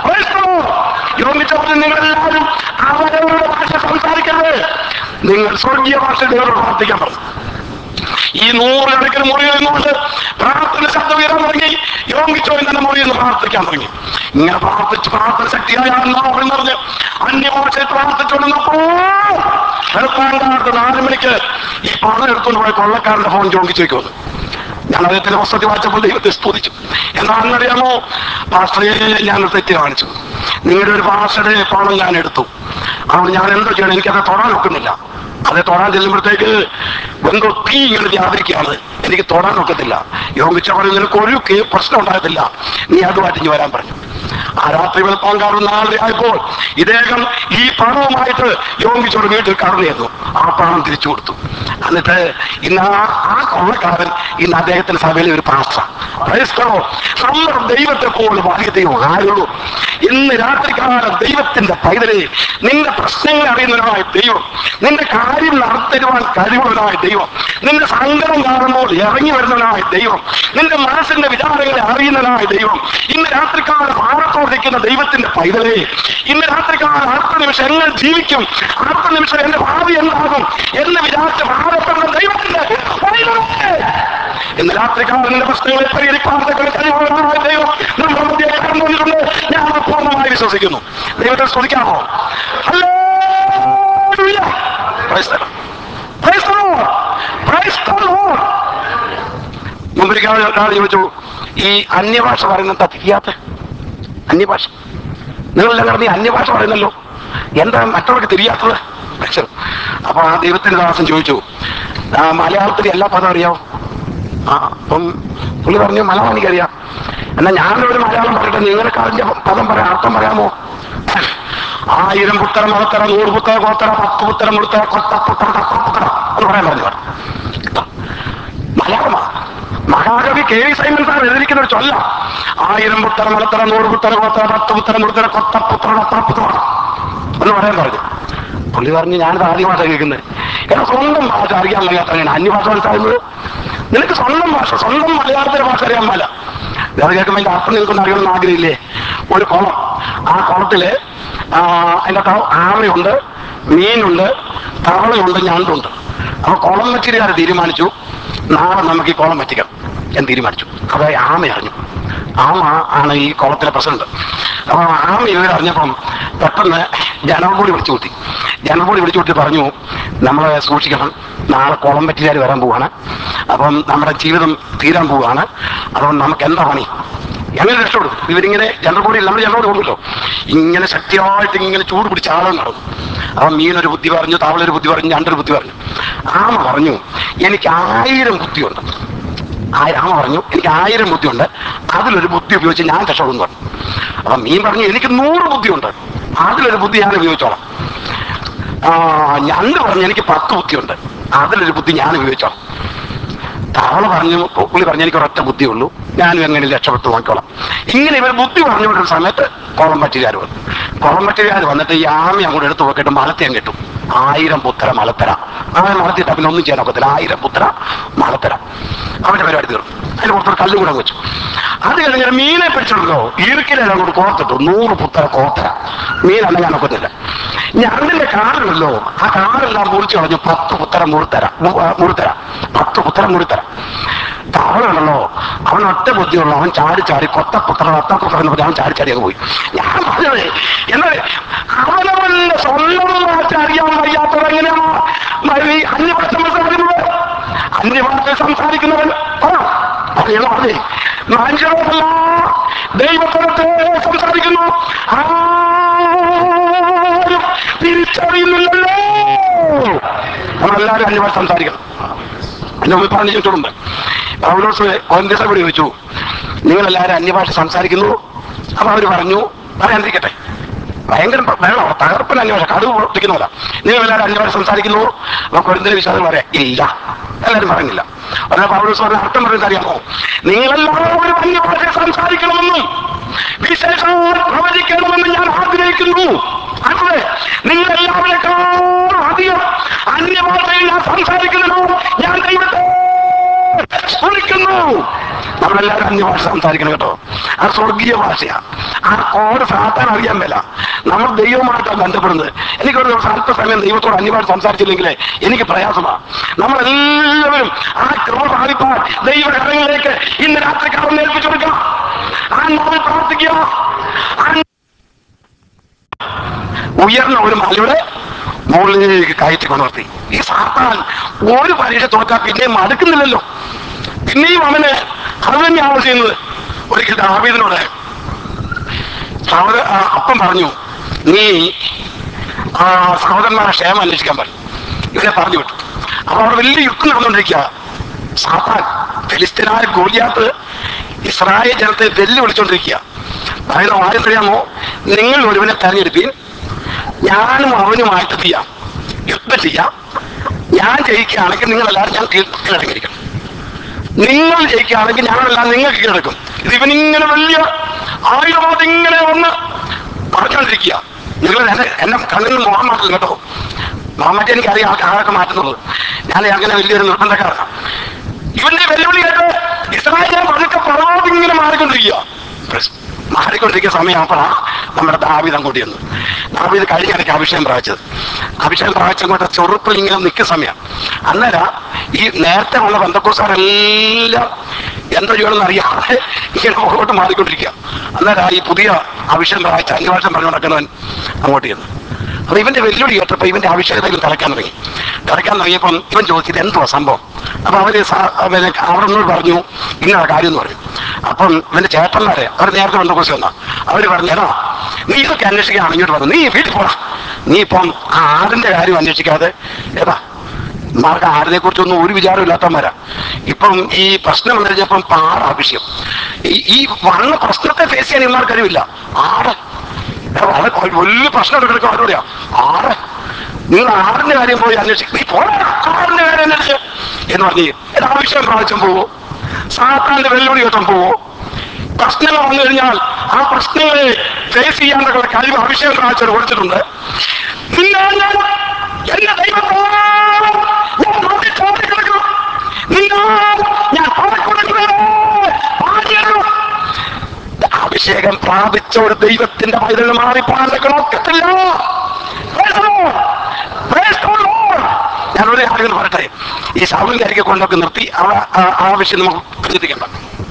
യോജിച്ചപ്പോൾ നിങ്ങളെല്ലാവരും അവരവരുടെ ഭാഷ സംസാരിക്കരുത്, നിങ്ങൾ സ്വർഗീയ ഭാഷ ദൈവത്തോട് പ്രാർത്ഥിക്കാൻ പറഞ്ഞു. ഈ 100 കണക്കിന് മുറിയിൽ നിന്നുകൊണ്ട് പ്രാർത്ഥന ശബ്ദം ഉയരാൻ തുടങ്ങി. യോഗിച്ചോ തന്നെ മുറിയിൽ നിന്ന് പ്രാർത്ഥിക്കാൻ തുടങ്ങി. ഇങ്ങനെ പ്രാർത്ഥന ശക്തിയായ പറഞ്ഞ് അന്യഭാഷയിൽ പ്രാർത്ഥിച്ചുകൊണ്ടിരുന്നപ്പോൾ വെളുപ്പാങ്കാലത്ത് 4 മണിക്ക് ഈ പണം എടുത്തുകൊണ്ട് പോയ കൊള്ളക്കാരന്റെ ഫോൺ യോഗിച്ചേക്ക് വന്നു. ഞാൻ അദ്ദേഹത്തിന്റെ പുസ്തകത്തിൽ വായിച്ചപ്പോൾ ദൈവത്തെ സ്തുതിച്ചു. എന്താണെന്നറിയാമോ? പാസ്റ്ററെ, ഞാനൊരു തെറ്റ് കാണിച്ചു. നിങ്ങളുടെ ഒരു ഭാഷയുടെ പണം ഞാൻ എടുത്തു. അതുകൊണ്ട് ഞാൻ എന്തോ ചെയ്യണം, എനിക്കത് തൊടാൻ ഒക്കുന്നില്ല. അത് തൊടാൻ ചെല്ലുമ്പോഴത്തേക്ക് എന്തോ തീ ഇങ്ങനെ വ്യാപരിക്കുകയാണ്, എനിക്ക് തൊടാൻ ഒക്കത്തില്ല. യോഗിച്ച പറഞ്ഞു, നിനക്ക് ഒരു പ്രശ്നം ഉണ്ടാകത്തില്ല, നീ അതുമായിട്ട് ഇനി വരാൻ പറഞ്ഞു. ആ രാത്രി വെളുപ്പാങ്കാലം 4 ആയപ്പോൾ ഇദ്ദേഹം ഈ പണവുമായിട്ട് യോങ്കിച്ചോട് വീട്ടിൽ കടന്നു ചെന്നു. ആ പണം തിരിച്ചു കൊടുത്തു. എന്നിട്ട് ഇന്ന് ആ കൊള്ളക്കാരൻ ഇന്ന് അദ്ദേഹത്തിന്റെ സഭയിലെ ഒരു പാസ്റ്റർ. നമ്മുടെ ദൈവത്തെ പോലെ വലിയ ദൈവം ആരുള്ളൂ? ഇന്ന് രാത്രികാലം ദൈവത്തിന്റെ പൈതലെ, നിന്റെ പ്രശ്നങ്ങൾ അറിയുന്നവനായ ദൈവം, നിന്റെ കാര്യം നടത്തരുവാൻ കഴിവുള്ളവനായ ദൈവം, നിന്റെ സങ്കടം കാണുമ്പോൾ ഇറങ്ങി വരുന്നവനായ ദൈവം, നിന്റെ മനസ്സിന്റെ വിചാരങ്ങളെ അറിയുന്നവനായ ദൈവം, ഇന്ന് രാത്രികാലം ആഴത്തോടിരിക്കുന്ന ദൈവത്തിന്റെ പൈതലെ, ഇന്ന് രാത്രികാലം അടുത്ത നിമിഷം എങ്ങനെ ജീവിക്കും, അടുത്ത നിമിഷം എന്റെ ഭാവി എന്താകും എന്ന് വിചാരിച്ച് ഭാരപ്പെടുന്ന ദൈവത്തിന്റെ പൈതലെ, ഇന്ന് രാത്രികാലം നിന്റെ പ്രശ്നങ്ങളെ പരിഹരിക്കാൻ കഴിവുള്ളവനായ ദൈവം നമ്മുടെ മധ്യേ കടന്നു വന്നിട്ടുണ്ട്. ഞാൻ പൂർണ്ണമായി വിശ്വസിക്കുന്നു. ദൈവത്തെ സ്തുതിക്കാമോ? Hallelujah! Praise the lord! Praise the lord! Praise the lord! മുമ്പൊരിക്കൽ ചോദിച്ചു, ഈ അന്യഭാഷ പറയുന്നത് തിരിയാത്ത അന്യഭാഷ, നിങ്ങളെല്ലാം കിടന്ന് ഈ അന്യഭാഷ പറയുന്നല്ലോ, എന്താ മറ്റവർക്ക് തിരിയാത്തത്? അപ്പൊ ആ ദൈവത്തിന്റെ ദാസൻ ചോദിച്ചു, മലയാളത്തിൽ എല്ലാ പദം അറിയാവോ? അപ്പം പുള്ളി പറഞ്ഞു, മലയാളം എനിക്കറിയാം. എന്നാ ഞാനൊരു മലയാളം പറയട്ടെ, നിങ്ങൾക്ക് അതിന്റെ പദം പറയാം, അർത്ഥം പറയാമോ? 1000 പുത്തര മലത്തറ, 100 പുത്തര കോത്തറ, 10 പുത്തര മുഴുത്തറ, കൊത്തപ്പുത്തര തപ്പുത്തറ എന്ന് പറയാൻ പറഞ്ഞു. മലയാളമാ. മഹാകവി കെ വി സൈമൺ സാർ എഴുതിയിരിക്കുന്ന ഒരു ചൊല്ല. 1000 പുത്തര മലത്തറ, 100 പുത്തര കോത്തറ, 10 പുത്തര മുഴുത്തറ, കൊത്തപ്പുത്തര തപ്പുത്തറ എന്ന് പറയാൻ പറഞ്ഞു. പുള്ളി പറഞ്ഞു, ഞാനിത് ആദ്യമായിട്ടാണ് കേൾക്കുന്നത്. എന്നെ സ്വന്തം ഭാഷ അറിയാൻ വയ്യാത്ത അന്യഭാഷ മനസ്സിലാകുന്നത്. നിനക്ക് സ്വന്തം ഭാഷ, സ്വന്തം മലയാളത്തിലെ ഭാഷ അറിയാൻ മേല. വേറെ കേൾക്കുമ്പോൾ അതിന്റെ അർത്ഥം നിൽക്കുന്ന അറിയണമെന്ന് ആഗ്രഹമില്ലേ? ഒരു കുളം, ആ കുളത്തില് അതിൻ്റെ ആമയുണ്ട്, മീനുണ്ട്, തവളയുണ്ട്, ഞണ്ടുണ്ട്. അപ്പൊ കുളം വച്ചിരിക്കാരെ തീരുമാനിച്ചു, നാളെ നമുക്ക് ഈ കുളം വറ്റിക്കാം എന്ന് തീരുമാനിച്ചു. അപ്പൊ ആമ അറിഞ്ഞു. ആമ ആണ് ഈ കുളത്തിലെ പ്രസിഡന്റ്. അപ്പൊ ആമ ഇവരറിഞ്ഞപ്പം പെട്ടെന്ന് ജനറൽ ബോഡി വിളിച്ചു കൂട്ടി. ജനറൽ ബോഡി വിളിച്ചു കൂട്ടി പറഞ്ഞു, നമ്മളെ സൂക്ഷിക്കണം, നാളെ കുളം വറ്റിക്കാർ വരാൻ പോവാണ്, അപ്പം നമ്മുടെ ജീവിതം തീരാൻ പോവുകയാണ്, അപ്പം നമുക്ക് എന്താ പണി, എങ്ങനെ രക്ഷപ്പെടും? ഇവരിങ്ങനെ ജനറൽ ബോഡി, നമ്മൾ ജനറൽ ബോഡി കൊണ്ടല്ലോ, ഇങ്ങനെ ശക്തിയായിട്ട് ഇങ്ങനെ ചൂട് പിടിച്ച് ആളുകൾ നടന്നു. അപ്പം മീനൊരു ബുദ്ധി പറഞ്ഞു, തവളൊരു ബുദ്ധി പറഞ്ഞു, ഞണ്ടൊരു ബുദ്ധി പറഞ്ഞു. ആമ പറഞ്ഞു, എനിക്ക് 1000 ബുദ്ധിയുണ്ട്. ആമ പറഞ്ഞു, എനിക്ക് 1000 ബുദ്ധിയുണ്ട്, അതിലൊരു ബുദ്ധി ഉപയോഗിച്ച് ഞാൻ രക്ഷപ്പെടുന്നു പറഞ്ഞു. അപ്പം മീൻ പറഞ്ഞു, എനിക്ക് 100 ബുദ്ധിയുണ്ട്, അതിലൊരു ബുദ്ധി ഞാൻ ഉപയോഗിച്ചോളാം. ഞണ്ട് പറഞ്ഞു, എനിക്ക് 10 ബുദ്ധിയുണ്ട്, അതിലൊരു ബുദ്ധി ഞാൻ ഉപയോഗിച്ചോളാം. തവള പറഞ്ഞു, പുള്ളി പറഞ്ഞു, എനിക്ക് ഒരൊറ്റ ബുദ്ധിയുള്ളൂ, ഞാനും എങ്ങനെ രക്ഷപ്പെട്ടു നോക്കിക്കോളാം. ഇങ്ങനെ ഇവർ ബുദ്ധി പറഞ്ഞുകൊണ്ടിരുന്ന സമയത്ത് കുളം പറ്റുകാർ വന്നു. കുളം പറ്റുകാർ വന്നിട്ട് ഈ ആമി അങ്ങോട്ട് എടുത്ത് നോക്കിയിട്ട് മലത്തേം കിട്ടും. 1000 പുത്തര മലത്തര. അങ്ങനെ മലത്തിട്ട പിന്നെ ഒന്നും ചെയ്യാൻ ഒക്കത്തില്ല. 1000 പുത്തര മലത്തര. അവന്റെ പരിപാടി തീർന്നു. അതിന് പുറത്തൊരു കല്ലും കൂടെ വെച്ചു. അത് കഴിഞ്ഞ മീനെ പിടിച്ചിട്ടുണ്ടോ, ഈർക്കിലെല്ലാം അങ്ങോട്ട് കോർത്തിട്ടു. 100 പുത്തര കോത്തര. മീൻ അനങ്ങാൻ ഒക്കത്തില്ല. ഞണ്ടിന്റെ കാറുണ്ടല്ലോ, ആ കാറെല്ലാം മുറിച്ചു കളഞ്ഞു. 10 പുത്തര മുഴുത്തര. 10 പുത്തര മുഴുത്തര. തവളുണ്ടല്ലോ, അവൻ ഒറ്റ ബുദ്ധിയുള്ളൂ, അവൻ ചാടി ചാടി കൊത്തപ്പുത്ര ഒത്തപ്പുത്ര എന്ന് പറഞ്ഞാൽ അവൻ ചാടി ചാടി അങ്ങ് പോയി. ഞാൻ പറഞ്ഞത് എന്നാൽ അവനവന്റെ സ്വന്തം ഭാഷ അറിയാൻ വയ്യാത്തവരെങ്ങനെയാണോ അന്യഭാഷ സംസാരിക്കുന്നത്? അന്യഭാഷ സംസാരിക്കുന്നവൻ പറഞ്ഞേ മനുഷ്യരോടല്ല ദൈവത്തോടത്തെ സംസാരിക്കുന്നു. ആരും തിരിച്ചറിയുന്നില്ലല്ലോ. നമ്മളെല്ലാവരും അന്യഭാഷ സംസാരിക്കണം. എന്നെ മുമ്പ് പറഞ്ഞു ചുറ്റുണ്ട്. പൗലോസ് കോരിന്ത്യസഭയോട് ചോദിച്ചു, നിങ്ങളെല്ലാവരും അന്യഭാഷ സംസാരിക്കുന്നു? അപ്പൊ അവര് പറഞ്ഞു, പറയാണ്ടിരിക്കട്ടെ, ഭയങ്കര വെള്ളം തകർപ്പൻ അന്യഭാഷ, കടുവ് പൊട്ടിക്കുന്നവരാ. നിങ്ങളെല്ലാവരും അന്യഭാഷ സംസാരിക്കുന്നു? അപ്പൊ കൊരിന്ത്യരെ വിശ്വാസം പറയാം, ഇല്ല, എല്ലാവരും പറയുന്നില്ല. അല്ല പൗലോസ് പറഞ്ഞ അർത്ഥം പറയുന്നത് അറിയാമോ? നിങ്ങളെല്ലാവരും അന്യഭാഷ സംസാരിക്കണമെന്നും വിശേഷാൽ പ്രവചിക്കണമെന്നും ഞാൻ ആഗ്രഹിക്കുന്നു. അതെ, നിങ്ങളെല്ലാവരെക്കാളും അധികം അന്യഭാഷയിൽ ഞാൻ സംസാരിക്കുന്നതിനോ ഞാൻ ദൈവത്തെ സ്മരിക്കുന്നു. നമ്മളെല്ലാവരും അന്യഭാഷ സംസാരിക്കണം കേട്ടോ. ആ സ്വർഗീയ ഭാഷയാണ്. ആ കോഡ് സാത്താൻ അറിയാൻ മേല. നമ്മൾ ദൈവമായിട്ടാണ് ബന്ധപ്പെടുന്നത്. എനിക്കൊരു ദിവസം അല്പസമയം ദൈവത്തോട് അന്യഭാഷ സംസാരിച്ചില്ലെങ്കിലേ എനിക്ക് പ്രയാസമാണ്. നമ്മളെല്ലാവരും ആ കൃപ സാധിപ്പാൻ ദൈവകരങ്ങളിലേക്ക് ഇന്ന് രാത്രി കടന്ന് ഏൽപ്പിച്ചു കൊടുക്കാം. ആ നോവിൽ പ്രവർത്തിക്കുക. ഉയർന്ന ഒരു മലയുടെ മുകളിലേക്ക് കയറ്റി കൊണ്ടുവർത്തി. ഈ സാത്താൻ ഒരു പരീക്ഷ തോറ്റാൽ പിന്നെയും മടുക്കുന്നില്ലല്ലോ. പിന്നെയും അവന് അത് തന്നെയാണ് ചെയ്യുന്നത്. ഒരിക്കൽ ദാവീദിനോട് അപ്പം പറഞ്ഞു, നീ സഹോദരന്മാരെ ക്ഷേമം അന്വേഷിക്കാൻ പറഞ്ഞു. ഇവനെ പറഞ്ഞു വിട്ടു. അപ്പൊ അവിടെ വലിയ യുദ്ധം നടന്നുകൊണ്ടിരിക്കുക. സാത്താൻ ഫെലിസ്തീനായ ഗോലിയാത്ത് ഇസ്രായേൽ ജനത്തെ വെല്ലുവിളിച്ചോണ്ടിരിക്കുക. പറയുന്ന വാര്യം അറിയാമോ? നിങ്ങൾ ഒരുവനെ തെരഞ്ഞെടുപ്പീൻ, ഞാനും അവനുമായിട്ട് ചെയ്യാം, യുദ്ധം ചെയ്യാം. ഞാൻ ജയിക്കുകയാണെങ്കിൽ നിങ്ങളെല്ലാവരും ഞാൻ കീഴടങ്ങിയിരിക്കണം, നിങ്ങൾ ജയിക്കുകയാണെങ്കിൽ ഞങ്ങളെല്ലാം നിങ്ങൾക്ക് കീഴടക്കും. ഇത് ഇവനിങ്ങനെ വലിയ ആയുധമായിട്ട് ഇങ്ങനെ വന്ന് പറഞ്ഞുകൊണ്ടിരിക്കുക. നിങ്ങൾ എന്നെ കണ്ണിൽ നിന്ന് മുഖം മാറ്റില്ല കേട്ടോ. മുഹമ്മദ് എനിക്കറിയാം ആളൊക്കെ മാറ്റുന്നുള്ളത്. ഞാൻ അങ്ങനെ വലിയൊരു നിർബന്ധക്കാരാണ്. ഇവന്റെ വെല്ലുവിളി കേട്ട് ഇസ്രായേൽ പതുക്കെ പർവ്വതം മാറിക്കൊണ്ടിരിക്കുന്ന സമയമാകുമ്പോഴാണ് നമ്മുടെ ദാവീദ് അങ്ങോട്ട് ചെന്നു. ദാവീദ് കഴിഞ്ഞിടയ്ക്ക് അഭിഷേകം പ്രാപിച്ചത്. അഭിഷേകം പ്രാപിച്ചങ്ങോട്ട് ചെറുപ്പിൽ ഇങ്ങനെ നിൽക്കുന്ന സമയം. അന്നേരം ഈ നേരത്തെ വന്ന ബന്ധക്കോസ്കാരെല്ലാം എന്തോ ചെയ്യണമെന്ന് അറിയാതെ ഇങ്ങനെ മുഖോട്ട് മാറിക്കൊണ്ടിരിക്കുക. അന്നേരം ഈ പുതിയ അഭിഷേകം പ്രാപിച്ച 5 വർഷം പറഞ്ഞു നടക്കുന്നവൻ അങ്ങോട്ട് ചെന്നു. അപ്പൊ ഇവന്റെ വെല്ലുവിളി കേട്ടപ്പോ ഇവന്റെ അഭിഷേകത്തിൽ തലക്കാൻ തുടങ്ങിയപ്പം ഇവൻ ചോദിച്ചത് എന്തുവാ സംഭവം. അപ്പൊ അവര് അവരോട് പറഞ്ഞു ഇങ്ങനെ കാര്യം എന്ന് പറഞ്ഞു. അപ്പം ഇവന്റെ ചേട്ടന്മാരെ അവർ നേരത്തെ ബന്ധക്കോസ് വന്ന അവര് പറഞ്ഞാ നീ ഇതൊക്കെ അന്വേഷിക്കാൻ ഇങ്ങോട്ട് വന്നു, നീ വീട്ടിൽ പോടാ, നീ ഇപ്പം ആടിന്റെ കാര്യം അന്വേഷിക്കാതെ ഏതാ മാർക്ക് ആടിനെ കുറിച്ചൊന്നും ഒരു വിചാരം ഇല്ലാത്തവന്മാരാ. ഇപ്പം ഈ പ്രശ്നം എന്ന് കഴിഞ്ഞപ്പം പാടാ വിഷയം. ഈ വന്ന പ്രശ്നത്തെ ഫേസ് ചെയ്യാൻ ഇവന്മാർക്ക് കഴിവില്ല. ആട് വലിയ പ്രശ്നം എടുക്കണം. അവരോടെയാ ആട്, നിങ്ങൾ ആടിന്റെ കാര്യം പോയി അന്വേഷിക്കും, നീ പോടാ ആടിന്റെ കാര്യം അന്വേഷിച്ച് എന്ന് പറഞ്ഞു. ആവശ്യം പ്രാവശ്യം പോവോ, സാത്താന്റെ വെല്ലുവിളി കേട്ടം പോവോ. പ്രശ്നങ്ങൾ വന്നു കഴിഞ്ഞാൽ ആ പ്രശ്നങ്ങളെ ഫേസ് ചെയ്യാനുള്ള കഴിവ് അഭിഷേകം പ്രാവശ്യം കൊടുത്തിട്ടുണ്ട്. എന്റെ ദൈവത്തോളം അഭിഷേകം പ്രാപിച്ച ഒരു ദൈവത്തിന്റെ പൈതൽ മാറിപ്പാനൊക്കെ നോക്കത്തില്ല. ഞാനൊരു ആളുകൾ പറയട്ടെ, ഈ ശൗലിന്റെ കൊണ്ടൊക്കെ നിർത്തി ആ വിഷയം നമുക്ക് ചിന്തിക്കണ്ട.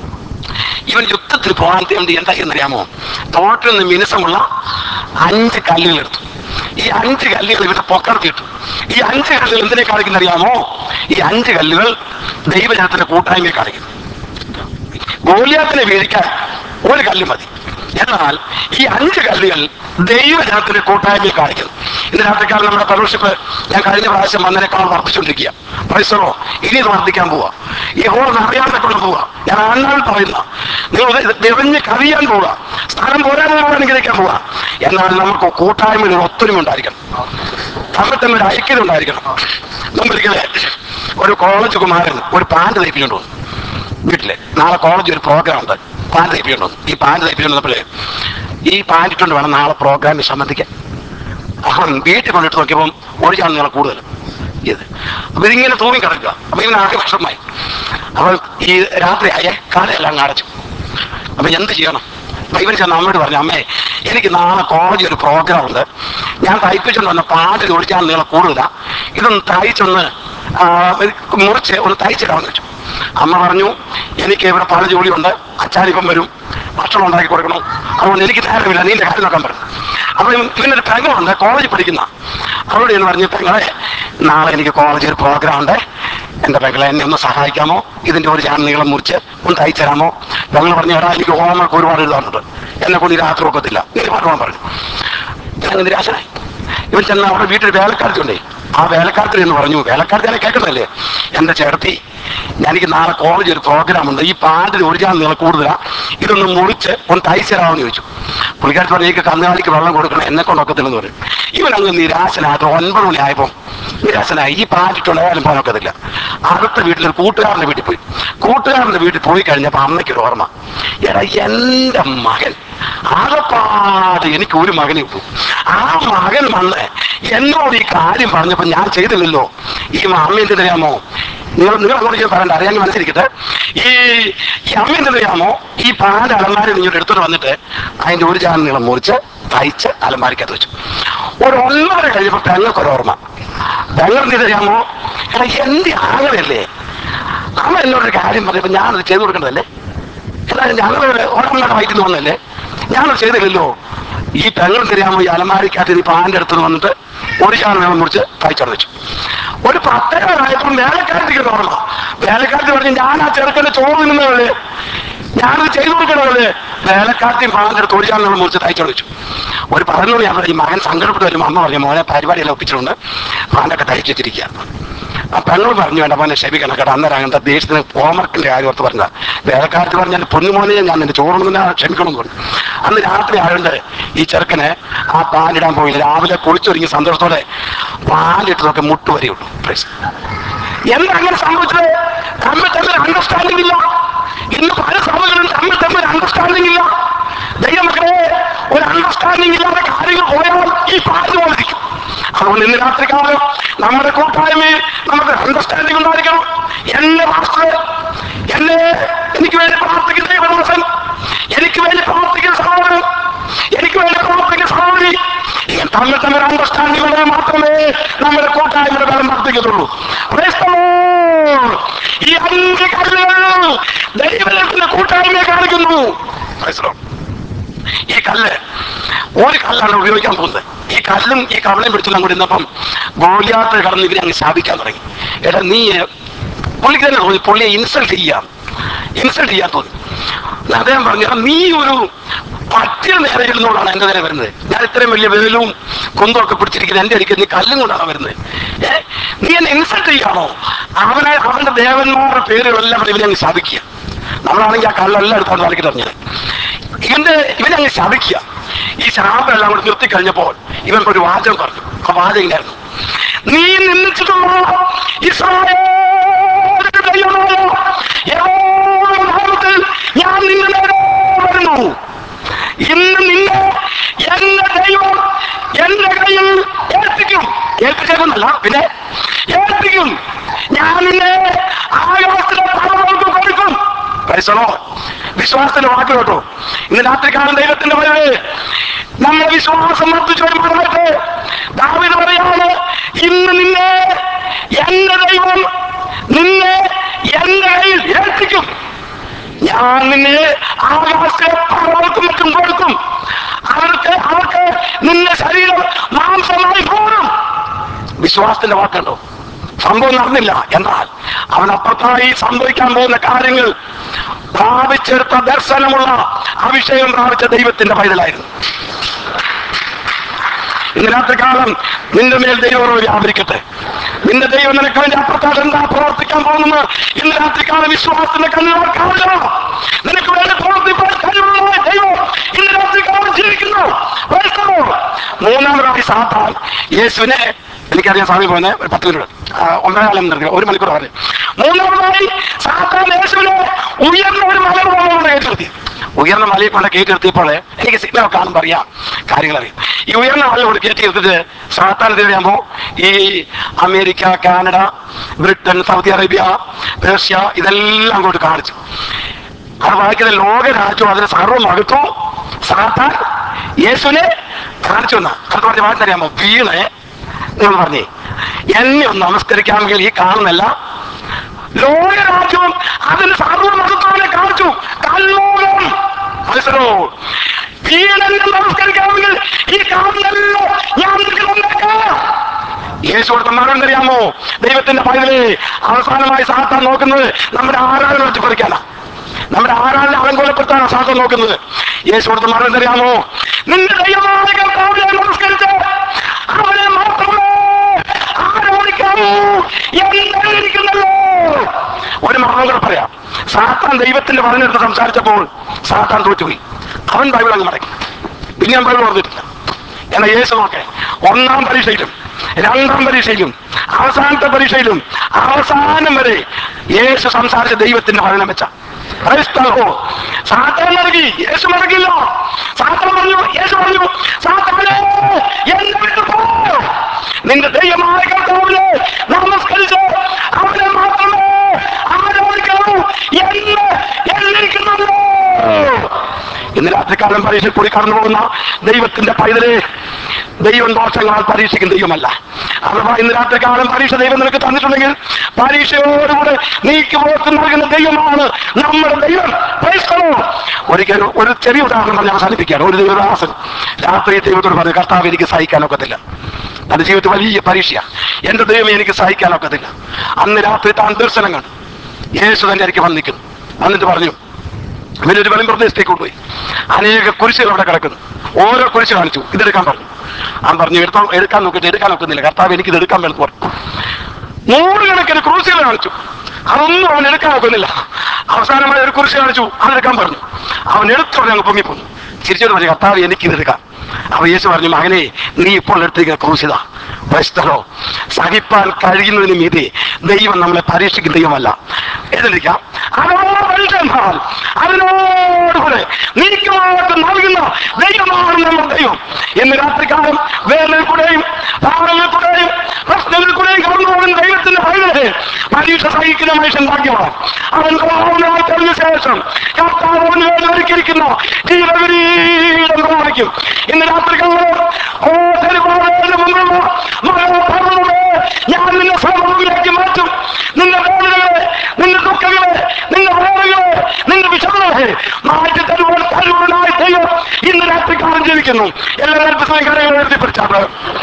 ഇവൻ യുദ്ധത്തിന് പോകാൻ വേണ്ടി എന്തായെന്നറിയാമോ? തോട്ടിൽ നിന്ന് മിനുസമുള്ള 5 കല്ലുകൾ എടുത്തു. ഈ 5 കല്ലുകൾ ഇവരുടെ പൊക്കടത്തിയിട്ടു. ഈ 5 കല്ലുകൾ എന്തിനെ കാണിക്കുന്നറിയാമോ? ഈ 5 കല്ലുകൾ ദൈവജനത്തിന്റെ കൂട്ടായ്മയെ കാണിക്കുന്നു. ഗോലിയാത്തിനെ വീഴിക്കാൻ ഒരു കല്ല് മതി, എന്നാൽ ഈ 5 കല്ലുകൾ ദൈവജനത്തിന്റെ കൂട്ടായ്മയെ കാണിക്കുന്നു. ഇന്ന് രാത്രിക്കാലം നമ്മുടെ ഫെലോഷിപ്പ് ഞാൻ കഴിഞ്ഞ പ്രാവശ്യം വന്നതിനേക്കാൾ വർദ്ധിച്ചുകൊണ്ടിരിക്കുക. പ്രൈസറോ, ഇനി ഇത് വർദ്ധിക്കാൻ പോവാ. ഈ ഹോൾ അറിയാതെ കൊണ്ട് പോവാ. ഞാൻ ആണാൾ പറയുന്ന നിങ്ങൾ നിറഞ്ഞ് കവിയാൻ പോവുക, സ്ഥലം പോരാതെ അനുഗ്രഹിക്കാൻ പോവുക. എന്നാൽ നമുക്ക് കൂട്ടായ്മയിൽ ഒരു ഒത്തൊരുമ ഉണ്ടായിരിക്കണം, തമ്മിൽ തന്നെ ഒരു ഐക്യത ഉണ്ടായിരിക്കണം. മുമ്പിരിക്കലെ ഒരു കോളേജ് കുമാരൻ ഒരു പാൻറ് തയ്പ്പിച്ചുകൊണ്ട് വന്നു വീട്ടില്. നാളെ കോളേജ് ഒരു പ്രോഗ്രാം ഉണ്ട്, പാൻറ് തയ്പ്പിച്ചുകൊണ്ട് വന്നു. ഈ പാൻറ് തയ്പ്പിച്ചുകൊണ്ട് വന്നപ്പോഴേ ഈ പാൻറ് ഇട്ടുകൊണ്ട് വേണം നാളെ പ്രോഗ്രാമിൽ സംബന്ധിക്കാൻ. അവൻ വീട്ടിൽ കൊണ്ടിട്ട് നോക്കിയപ്പം ഒഴിച്ചാണ് നിങ്ങളെ കൂടുതൽ ഇത്. അപ്പൊ ഇതിങ്ങനെ തൂങ്ങി കിടക്കുക. അപ്പൊ ഇങ്ങനെ ആകെ വിഷമമായി. അപ്പോൾ ഈ രാത്രി ആയേ കാലെല്ലാം അടച്ചു. അപ്പൊ എന്ത് ചെയ്യണം? അപ്പൊ ഇവർ ചെന്ന് അമ്മയോട് പറഞ്ഞു, അമ്മേ എനിക്ക് നാളെ കോളേജിൽ ഒരു പ്രോഗ്രാം ഉണ്ട്, ഞാൻ തയ്പ്പിച്ചുകൊണ്ട് വന്ന പാട്ടിൽ ഒഴിച്ചാൽ നിങ്ങളെ കൂടുതലാ, ഇതൊന്ന് തയ്ച്ചൊന്ന് മുറിച്ച് ഒന്ന് തയ്ച്ചിടാമെന്ന് വെച്ചു. അമ്മ പറഞ്ഞു, എനിക്ക് ഇവിടെ പല ജോലിയുണ്ട്, അച്ചാനിപ്പം വരും, ഭക്ഷണം ഉണ്ടാക്കി കൊടുക്കണം, അതുകൊണ്ട് എനിക്ക് നേരമില്ല, നീന്റെ കാര്യം നോക്കാൻ പറഞ്ഞു. അപ്പൊ ഇവനൊരു പെങ്ങളുണ്ട്, കോളേജിൽ പഠിക്കുന്ന. അവരോട് എന്ന് പറഞ്ഞു, പെങ്ങളെ നാളെ എനിക്ക് കോളേജിൽ ഒരു പ്രോഗ്രാം ഉണ്ട്, എന്റെ പെങ്ങളെ എന്നെ ഒന്ന് സഹായിക്കാമോ, ഇതിന്റെ ഒരു ചാൻ നീളം മുറിച്ച് ഒന്ന് തയ്ച്ചു തരാമോ? പെങ്ങൾ പറഞ്ഞു, എടാ എനിക്ക് ഹോംവർക്ക് ഒരുപാട് എഴുതാറുണ്ട്, എന്നെ കൊണ്ട് ഈ രാത്രി ഒക്കത്തില്ല, നീ പറഞ്ഞോളാൻ പറഞ്ഞു. ഞാൻ നിരാശനായി. ഇവൻ ചെന്ന് അവിടെ വീട്ടിൽ വേലക്കാരത്തിയുണ്ടേ, ആ വേലക്കാരത്തിൽ എന്ന് പറഞ്ഞു, വേലക്കാരത്തിനെ കേൾക്കുന്നതല്ലേ, എന്റെ ചേർത്തി എനിക്ക് നാളെ കോളേജിൽ ഒരു പ്രോഗ്രാം ഉണ്ട്, ഈ പാൻറിന് ഒഴിച്ചാൽ നിങ്ങൾ കൂടുതലാ, ഇതൊന്ന് മുറിച്ച് ഒന്ന് തയ്ച്ചു തരാമെന്ന് ചോദിച്ചു. പുള്ളിക്കാരത്തി പറഞ്ഞു, എനിക്ക് കന്നുകാലിക്ക് വെള്ളം കൊടുക്കണം, എന്നെ കൊണ്ടൊക്കത്തില്ലെന്ന് പറയും. ഇവൻ അങ്ങ് നിരാശനായിട്ട് 9 മണിയായപ്പോൾ നിരാശനായി. ഈ പാൻറിട്ടുണ്ടായാലും പോകാനൊക്കത്തില്ല. അടുത്ത വീട്ടിലൊരു കൂട്ടുകാരൻ്റെ വീട്ടിൽ പോയി. കൂട്ടുകാരൻ്റെ വീട്ടിൽ പോയി കഴിഞ്ഞപ്പോൾ അമ്മയ്ക്കൊരു ഓർമ്മ, എടാ എന്റെ മകൻ ആകപ്പാട് എനിക്ക് ഒരു മകനെ ഉള്ളൂ, ആ മകൻ വന്ന് എന്നോട് ഈ കാര്യം പറഞ്ഞപ്പോ ഞാൻ ചെയ്തില്ലല്ലോ. ഈ അമ്മ എന്തിനറിയാമോ? നിങ്ങൾ അങ്ങോട്ട് ഞാൻ പറയണ്ട, അറിയാൻ മനസ്സിരിക്കട്ടെ. ഈ അമ്മ എന്തിനറിയാമോ? ഈ പാൻറ് അലമാരി നിങ്ങളുടെ എടുത്തോട്ട് വന്നിട്ട് അതിന്റെ ഒരു ചാനൽ നീളം മുറിച്ച് തയ്ച്ച് അലമാരിക്കകത്ത് വെച്ചു. ഒരു 1.5 കഴിഞ്ഞപ്പോ പെങ്ങൾക്കൊരു ഓർമ്മ. പെങ്ങൾ എന്തിനറിയാമോ? എടാ എന്റെ ആങ്ങളല്ലേ, അമ്മ എന്നോടൊരു കാര്യം പറഞ്ഞപ്പോ ഞാനത് ചെയ്തു കൊടുക്കേണ്ടതല്ലേ, എന്നാലും ഞങ്ങൾ ഓർമ്മയുടെ വൈകിട്ട് വന്നല്ലേ, ഞാനത് ചെയ്തില്ലല്ലോ. ഈ പെങ്ങൾ തരാമോ? ഈ അലമാരിക്കകത്ത് ഈ പാൻറ് എടുത്തു വന്നിട്ട് ഒരു ചാനൽ നീളം മുറിച്ച് തയ്ച്ചോട് വെച്ചു. ഒരു 10:30 വേലക്കാരത്തേക്ക് ഓർമ്മ. വേലക്കാരത്തി പറഞ്ഞു, ഞാൻ ആ ചെറുക്കന്റെ ചോറ് നിന്നതല്ലേ, ഞാനത് ചെയ്തു കൊടുക്കണമല്ലേ. വേലക്കാരത്തെയും പാൻറെടുത്ത് ഒരു ചാനൽ മുറിച്ച് തയ്ച്ചോട് വെച്ചു. ഒരു 11 മണി ഈ മകൻ സങ്കടപ്പെട്ട് വരുമ്പോൾ അമ്മ പറഞ്ഞു, മോനെ പരിപാടിയെല്ലാം ഒപ്പിച്ചിട്ടുണ്ട്, പാൻറൊക്കെ തയ്ച്ചു വെച്ചിരിക്കുക. ആ പെങ്ങൾ പറഞ്ഞു വേണ്ട മോനെ ക്ഷമിക്കണം കേട്ടോ, അന്നേരം അങ്ങനത്തെ ദേഷ്യത്തിന് ഹോംവർക്കിന്റെ കാര്യം ഓർത്ത് പറഞ്ഞ വേലക്കാരത്ത് പറഞ്ഞാൽ പൊന്നുമോനെ ഞാൻ നിന്റെ ചോറുണ്ടെന്ന് ക്ഷമിക്കണം എന്ന് പറഞ്ഞു. അന്ന് രാത്രി ആയതുകൊണ്ട് ഈ ചെറുക്കന് ആ പാലിടാൻ പോയില്ല. രാവിലെ കുളിച്ചൊരുങ്ങി സന്തോഷത്തോടെ പാലിട്ടതൊക്കെ മുട്ടുവരെയുള്ളൂ. എന്താ അങ്ങനെ സംഭവിച്ചത്? തമ്മിൽ തമ്മിൽ അണ്ടർസ്റ്റാൻഡിംഗ് ഇല്ല. ഇന്ന് പല സഭകളും തമ്മിൽ തമ്മിൽ അണ്ടർസ്റ്റാൻഡിംഗ് ഇല്ല. ദൈവമക്കളെ, ഒരു അണ്ടർസ്റ്റാൻഡിംഗ് ഇല്ലാതെ കാര്യങ്ങൾ പോയാൽ ഈ പാല് പോലിരിക്കും. അതുകൊണ്ട് ഇന്ന് രാത്രി കാലം നമ്മുടെ കൂട്ടായ്മയിൽ നമുക്ക് അണ്ടർസ്റ്റാൻഡിംഗ് ഉണ്ടായിരിക്കണം. എന്നെ മാസ്റ്റർ, എനിക്ക് വേണ്ടി പ്രാർത്ഥിക്കുന്ന ദൈവദാസൻ, എനിക്ക് വേണ്ടി പ്രാർത്ഥിക്കുന്ന സഹോദരൻ, എനിക്ക് വേണ്ടി പ്രാർത്ഥിക്കുന്ന സഹോദരി, തമ്മിൽ തമ്മിൽ അണ്ടർസ്റ്റാൻഡിംഗ് ഉണ്ടെങ്കിൽ മാത്രമേ നമ്മുടെ കൂട്ടായ്മയുടെ ബലം വർദ്ധിക്കത്തുള്ളൂ. ഈ 5 കല്ലുകൾ ദൈവത്തിന്റെ കൂട്ടായ്മയെ കാണിക്കുന്നു. ഈ കല്ല് ഒരു കല്ലാണ് ഉപയോഗിക്കാൻ പോകുന്നത്. ഈ കല്ലും ഈ കവളയും പിടിച്ചെല്ലാം കൂടി ഇന്നപ്പം ഗോലിയാത്ത് കടന്ന് ഇവരെ അങ്ങ് ശാപിക്കാൻ തുടങ്ങി. എടാ നീ പുള്ളിക്ക് തന്നെ തോന്നി പുള്ളിയെ ഇൻസൾട്ട് ചെയ്യാൻ തോന്നി. അദ്ദേഹം പറഞ്ഞു, നീ ഒരു പറ്റിയ നേരെ ഇരുന്നോടാണ് എന്റെ നേരെ വരുന്നത്. ഞാൻ ഇത്രയും വലിയ വേലും കൊന്തം ഒക്കെ പിടിച്ചിരിക്കുന്നത് എന്റെ അടിക്ക് നീ കല്ലും കൊണ്ടാണ് വരുന്നത്. നീ എന്നെ ഇൻസൾട്ട് ചെയ്യാണോ? അവന്റെ ദേവന്മാരുടെ പേരുകളെല്ലാം ഇവനെ അങ്ങ് ശാപിക്കുക. നമ്മളാണെങ്കിൽ ആ കല്ലെല്ലാം എടുത്താണ് തലക്കി പറഞ്ഞത്. ഇവനെ അങ്ങ് ശാപിക്കുക. ഈ ശാപം എല്ലാം കൂടി നിർത്തി കഴിഞ്ഞപ്പോൾ ഇവൻ ഒരു വാചകം പറഞ്ഞു. ആ വാചകം ഇല്ലായിരുന്നു, നീ നിന്ദിച്ചിട്ടുള്ള ഇസ്രായേലിന്റെ ദൈവമായ യഹോവയുടെ നാമത്തിൽ ഞാൻ നിന്റെ നേരെ വരുന്നു. ഇന്ന് നിന്നെ എന്റെ ദൈവം എന്റെ കയ്യിൽ ഏൽപ്പിച്ചേക്കുന്നല്ല, പിന്നെ ഏൽപ്പിക്കും. ഞാൻ നിന്നെ ആകാശത്തിലെ പറവകൾക്ക് കൊടുക്കും. വിശ്വാസത്തിന്റെ വാക്ക് കേട്ടോ. ഇന്ന് രാത്രികാലം ദൈവത്തിന്റെ വരവ് നമ്മുടെ വിശ്വാസം വർദ്ധിച്ചു വരുമാനമായിട്ട് ദാവീദ് പറയാണ്, ഇന്ന് നിന്നെ എന്റെ ദൈവം നിന്നെ എന്റെ കയ്യിൽ ഏൽപ്പിക്കും. ഞാൻ നിന്നെ ആകാശത്തെ പറവകൾക്കും മറ്റും കൊടുക്കും. അവർക്ക് നിന്റെ ശരീരം മാംസമായി പോകും. വിശ്വാസത്തിന്റെ വാക്കുണ്ടോ? സംഭവം നടന്നില്ല, എന്നാൽ അവനപ്പുറത്തായി സംഭവിക്കാൻ പോകുന്ന കാര്യങ്ങൾ പ്രാപിച്ചെടുത്ത ദർശനമുള്ള അഭിഷേകം പ്രാപിച്ച ദൈവത്തിന്റെ പൈതലായിരുന്നു. ഇന്ന് രാത്രികാലം നിന്റെ മേൽ ദൈവം വ്യാപരിക്കട്ടെ. നിന്റെ ദൈവം നിനക്ക് വേണ്ടി അപ്പുറത്തോട്ട് എന്താ പ്രവർത്തിക്കാൻ പോകുന്നത് ഇന്ന് രാത്രികാലം വിശ്വാസത്തിന്റെ കണ്ണുകൾ കാണില്ല. നിനക്ക് വേണ്ടി പ്രവർത്തിക്കാൻ കഴിവുള്ള ദൈവം ഇന്ന് രാത്രികാലം ജീവിക്കുന്നു. മൂന്നാമതായി സാത്താൻ യേശുവിനെ, എനിക്കറിയാൻ സമയം പോകുന്നത് ഒരു 10 മിനിറ്റ് 1.5 മണിക്കൂർ പറഞ്ഞു. മൂന്നാമതായി സാത്താൻ യേശുവിനെ ഉയർന്ന ഒരു മലയുടെ കൊണ്ട് കയറ്റി. ഉയർന്ന മലയെ കൊണ്ട് കയറ്റി നിർത്തിയപ്പോൾ എനിക്ക് സിഗ്നൽ കാണുമ്പോൾ അറിയാം, കാര്യങ്ങൾ അറിയാം. ഈ ഉയർന്ന മല കൊണ്ട് കയറ്റി നിർത്തിട്ട് സാത്താൻ അറിയാമോ, ഈ America, Canada, Britain, Saudi Arabia, Persia ഇതെല്ലാം അങ്ങോട്ട് കാണിച്ചു. അത് വായിക്കുന്ന ലോകരാജ്യം അതിന് സർവ്വമകത്വം സാത്താൻ യേശുവിനെ കാണിച്ചു വന്ന അത് പറഞ്ഞ വാർത്തറിയാമോ, വീണേ നിങ്ങൾ പറഞ്ഞേ എന്നെ ഒന്ന് നമസ്കരിക്കാമെങ്കിൽ ഈ കാണുന്നല്ല ലോകരാജ്യവും അതിന് സർവ്വമഹത്വനെ കാണിച്ചു. കല്ലോകം മനസ്സിലോ, വീണെന്നെ നമസ്കരിക്കാമെങ്കിൽ ഈ കാണുന്നല്ലോ ഞാൻ യേശു കൊടുത്ത മറുപടി അറിയാമോ? ദൈവത്തിന്റെ പൈതലേ, അവസാനമായി സാത്താൻ നോക്കുന്നത് നമ്മുടെ ആരാധന വെച്ച് പറിക്കാനാ, നമ്മുടെ ആരാധന അലങ്കോലപ്പെടുത്താനാണ് സാത്താൻ നോക്കുന്നത്. യേശു കൊടുത്ത മറുപടി അറിയാമോ? നിന്റെ ദൈവമായ കർത്താവിനെ നമസ്കരിച്ച് അവനെ മാത്രമേ ആരാധിക്കാവൂ എന്നിരിക്കുന്നല്ലോ. ഒരു മരണം കൂടെ പറയാം. സാത്താൻ ദൈവത്തിന്റെ പറഞ്ഞെടുത്ത് സംസാരിച്ചപ്പോൾ സാത്താൻ തോറ്റുപോയി. അവൻ ബൈബിൾ അങ്ങ് മടക്കി. പിന്നെ ഞാൻ ബൈബിൾ പറഞ്ഞിട്ടില്ല. എന്നാൽ യേശു നോക്കെ 1ാം പരീക്ഷയിലും 2ാം പരീക്ഷയിലും അവസാനത്തെ പരീക്ഷയിലും അവസാനം വരെ യേശു സംസാരിച്ച ദൈവത്തിന്റെ വചനം വെച്ച സാത്താൻ മടങ്ങി, യേശു മടങ്ങില്ല. സാത്താൻ പറഞ്ഞു, യേശു പറഞ്ഞു, സാത്താനേ എന്നെ വിട്ടു പോ. നിന്റെ ദൈവമായ കർത്താവിനെ നമസ്കരിച്ച് അവനെ മാത്രമേ ആരാധിക്കാവൂ എന്നിരിക്കുന്നല്ലോ. ഇന്ന് രാത്രികാലം പരീക്ഷയിൽ കൂടി കടന്നു പോകുന്ന ദൈവത്തിന്റെ പൈതലെ, ദൈവം ദോഷങ്ങളാൽ പരീക്ഷിക്കുന്ന ദൈവമല്ല. അഥവാ ഇന്ന് രാത്രികാലം പരീക്ഷ ദൈവം നിനക്ക് തന്നിട്ടുണ്ടെങ്കിൽ പരീക്ഷയോടുകൂടെ നീക്കി പോക്ക് നൽകുന്ന ദൈവമാണ് നമ്മുടെ ദൈവം. ഒരിക്കലും ഒരു ചെറിയ ഉദാഹരണം പറഞ്ഞ് അവസാനിപ്പിക്കുകയാണ്. ഒരു ദൈവദാസൻ രാത്രി ദൈവത്തോട് പറഞ്ഞു, കർത്താവ് എനിക്ക് സഹിക്കാനൊക്കത്തില്ല, തന്റെ ജീവിതത്തിൽ വലിയ പരീക്ഷ, എന്റെ ദൈവം എനിക്ക് സഹിക്കാനൊക്കത്തില്ല. അന്ന് രാത്രി താൻ ദർശനം കണ്ടു. യേശു തന്നെ എനിക്ക് വന്നിക്കുന്നു. എന്നിട്ട് പറഞ്ഞു, ഇവനൊരു വെളിമ്പ്രദേശത്തേക്ക് കൊണ്ടുപോയി. അനേക കുരിശുകൾ അവിടെ കിടക്കുന്നു. ഓരോ കുരിശ് കാണിച്ചു, ഇതെടുക്കാൻ പറഞ്ഞു. അവൻ പറഞ്ഞു, എടുക്കാൻ നോക്കിയിട്ട് എടുക്കാൻ നോക്കുന്നില്ല. കർത്താവ് എനിക്കിത് എടുക്കാൻ വേണ്ടി പറഞ്ഞു. നൂറുകണക്കിന് ക്രൂസുകൾ കാണിച്ചു, അതൊന്നും അവൻ എടുക്കാൻ നോക്കുന്നില്ല. അവസാനമായി ഒരു കുരിശ് കാണിച്ചു, അതെടുക്കാൻ പറഞ്ഞു. അവൻ എടുത്തോടെ അങ്ങ് പൊങ്ങിപ്പോന്നു. തിരിച്ചോട് പറഞ്ഞു, കർത്താവ് എനിക്കിതെടുക്കാം. അപ്പൊ യേശു പറഞ്ഞു, മകനെ, നീ ഇപ്പോൾ എടുത്തിരിക്കുന്ന ക്രൂശിതാ. പ്രശ്നോ സഹിപ്പാൻ കഴിയുന്നതിന് മീതെ ദൈവം നമ്മളെ പരീക്ഷിക്കുന്ന ദൈവമല്ല. എഴുതിരിക്കാം, അതിനോടുകൂടെ നീക്കുമായിട്ട് നൽകുന്ന ദൈവമാണ് നമ്മുടെ ദൈവം. ഇന്ന് രാത്രികാലം വേദനയിൽ കൂടെയും താരങ്ങളിൽ കൂടെയും പ്രശ്നങ്ങളിൽ കൂടെയും കടന്നു പോകുന്ന ദൈവത്തിന്റെ പൈതലെ പരീക്ഷ സഹിക്കുന്ന മനുഷ്യൻ ഭാഗ്യമാണ്. അവൻ കോപമായി കഴിഞ്ഞ ശേഷം കർത്താവ് അവന് വേണ്ടി ഒരുക്കിയിരിക്കുന്ന ജീവകിരീടം കാണിക്കും. ഇന്ന് രാത്രികാലം ഞാൻ നിന്നെ സമൂഹത്തിലേക്ക് മാറ്റും. നിന്റെ വേദനകളെ, നിന്റെ ദുഃഖങ്ങളെ, നിന്റെ വേദനകളെ, നിന്റെ വിഷമങ്ങളെ മാറ്റി തരുവാൻ കഴിവുള്ളതായി ദൈവം ഇന്ന് രാത്രികാലം ജീവിക്കുന്നു. എല്ലാവരും കാര്യങ്ങൾ എഴുതിപ്പിടിച്ചാണ്.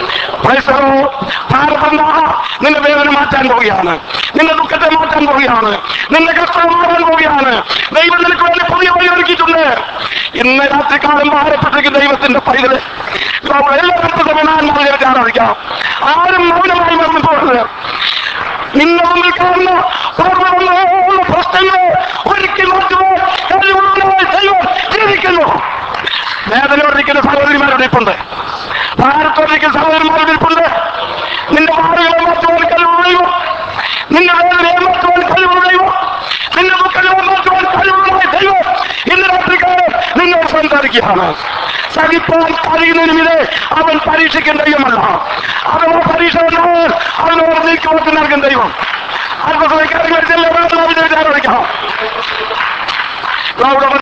നിന്റെ വേദന മാറ്റാൻ പോവുകയാണ്, നിന്റെ ദുഃഖത്തെ മാറ്റാൻ പോവുകയാണ്, നിന്റെ കഷ്ടം മാറാൻ പോവുകയാണ്. ദൈവം നിനക്ക് വേണ്ടി പുതിയ വഴി ഒരുക്കിയിട്ടുണ്ട്. ഇന്ന് രാത്രികാലം ഭാരപ്പെട്ടിരിക്കുന്ന ദൈവത്തിന്റെ പൈതല് എല്ലാവരും ആരാധിക്കാം. ആരും മൗനമായി മറന്നു പോകരുത്. നിന്റെ മുന്നിൽ കാണുന്ന പ്രശ്നങ്ങളെ ഒരിക്കൽ മാറ്റുവാൻ കഴിവുള്ളതായി ദൈവം ജീവിക്കുന്നു. വേദനയോടിരിക്കുന്ന സഹോദരിമാരുടെ ഇരിപ്പുണ്ട്, ഭാരത്തോടിരിക്കുന്ന സഹോദരിമാരുടെ ഇരിപ്പുണ്ട്. നിന്റെ ഭാര്യകളെ മാറ്റുവാൻ കഴിവുള്ള ദൈവം, നിന്റെ വേദനയെ മാറ്റുവാൻ കഴിവുള്ള ദൈവം, നിന്റെ ദുഃഖങ്ങളെ മാറ്റുവാൻ കഴിവുള്ളതായി ദൈവം ഇന്ന് രാത്രിക്കാലം നിന്നോട് സംസാരിക്കുകയാണ്. സഹിപ്പാൻ കഴിയുന്നതിനുമിതേ അവൻ പരീക്ഷിക്കുന്ന ദൈവമല്ല. അഥവാ പരീക്ഷ വന്നാൽ അവനോട് നീക്കുവാക്കി നൽകുന്ന ദൈവം. അല്പസമയക്കാരൻ വിചാരിക്കാം.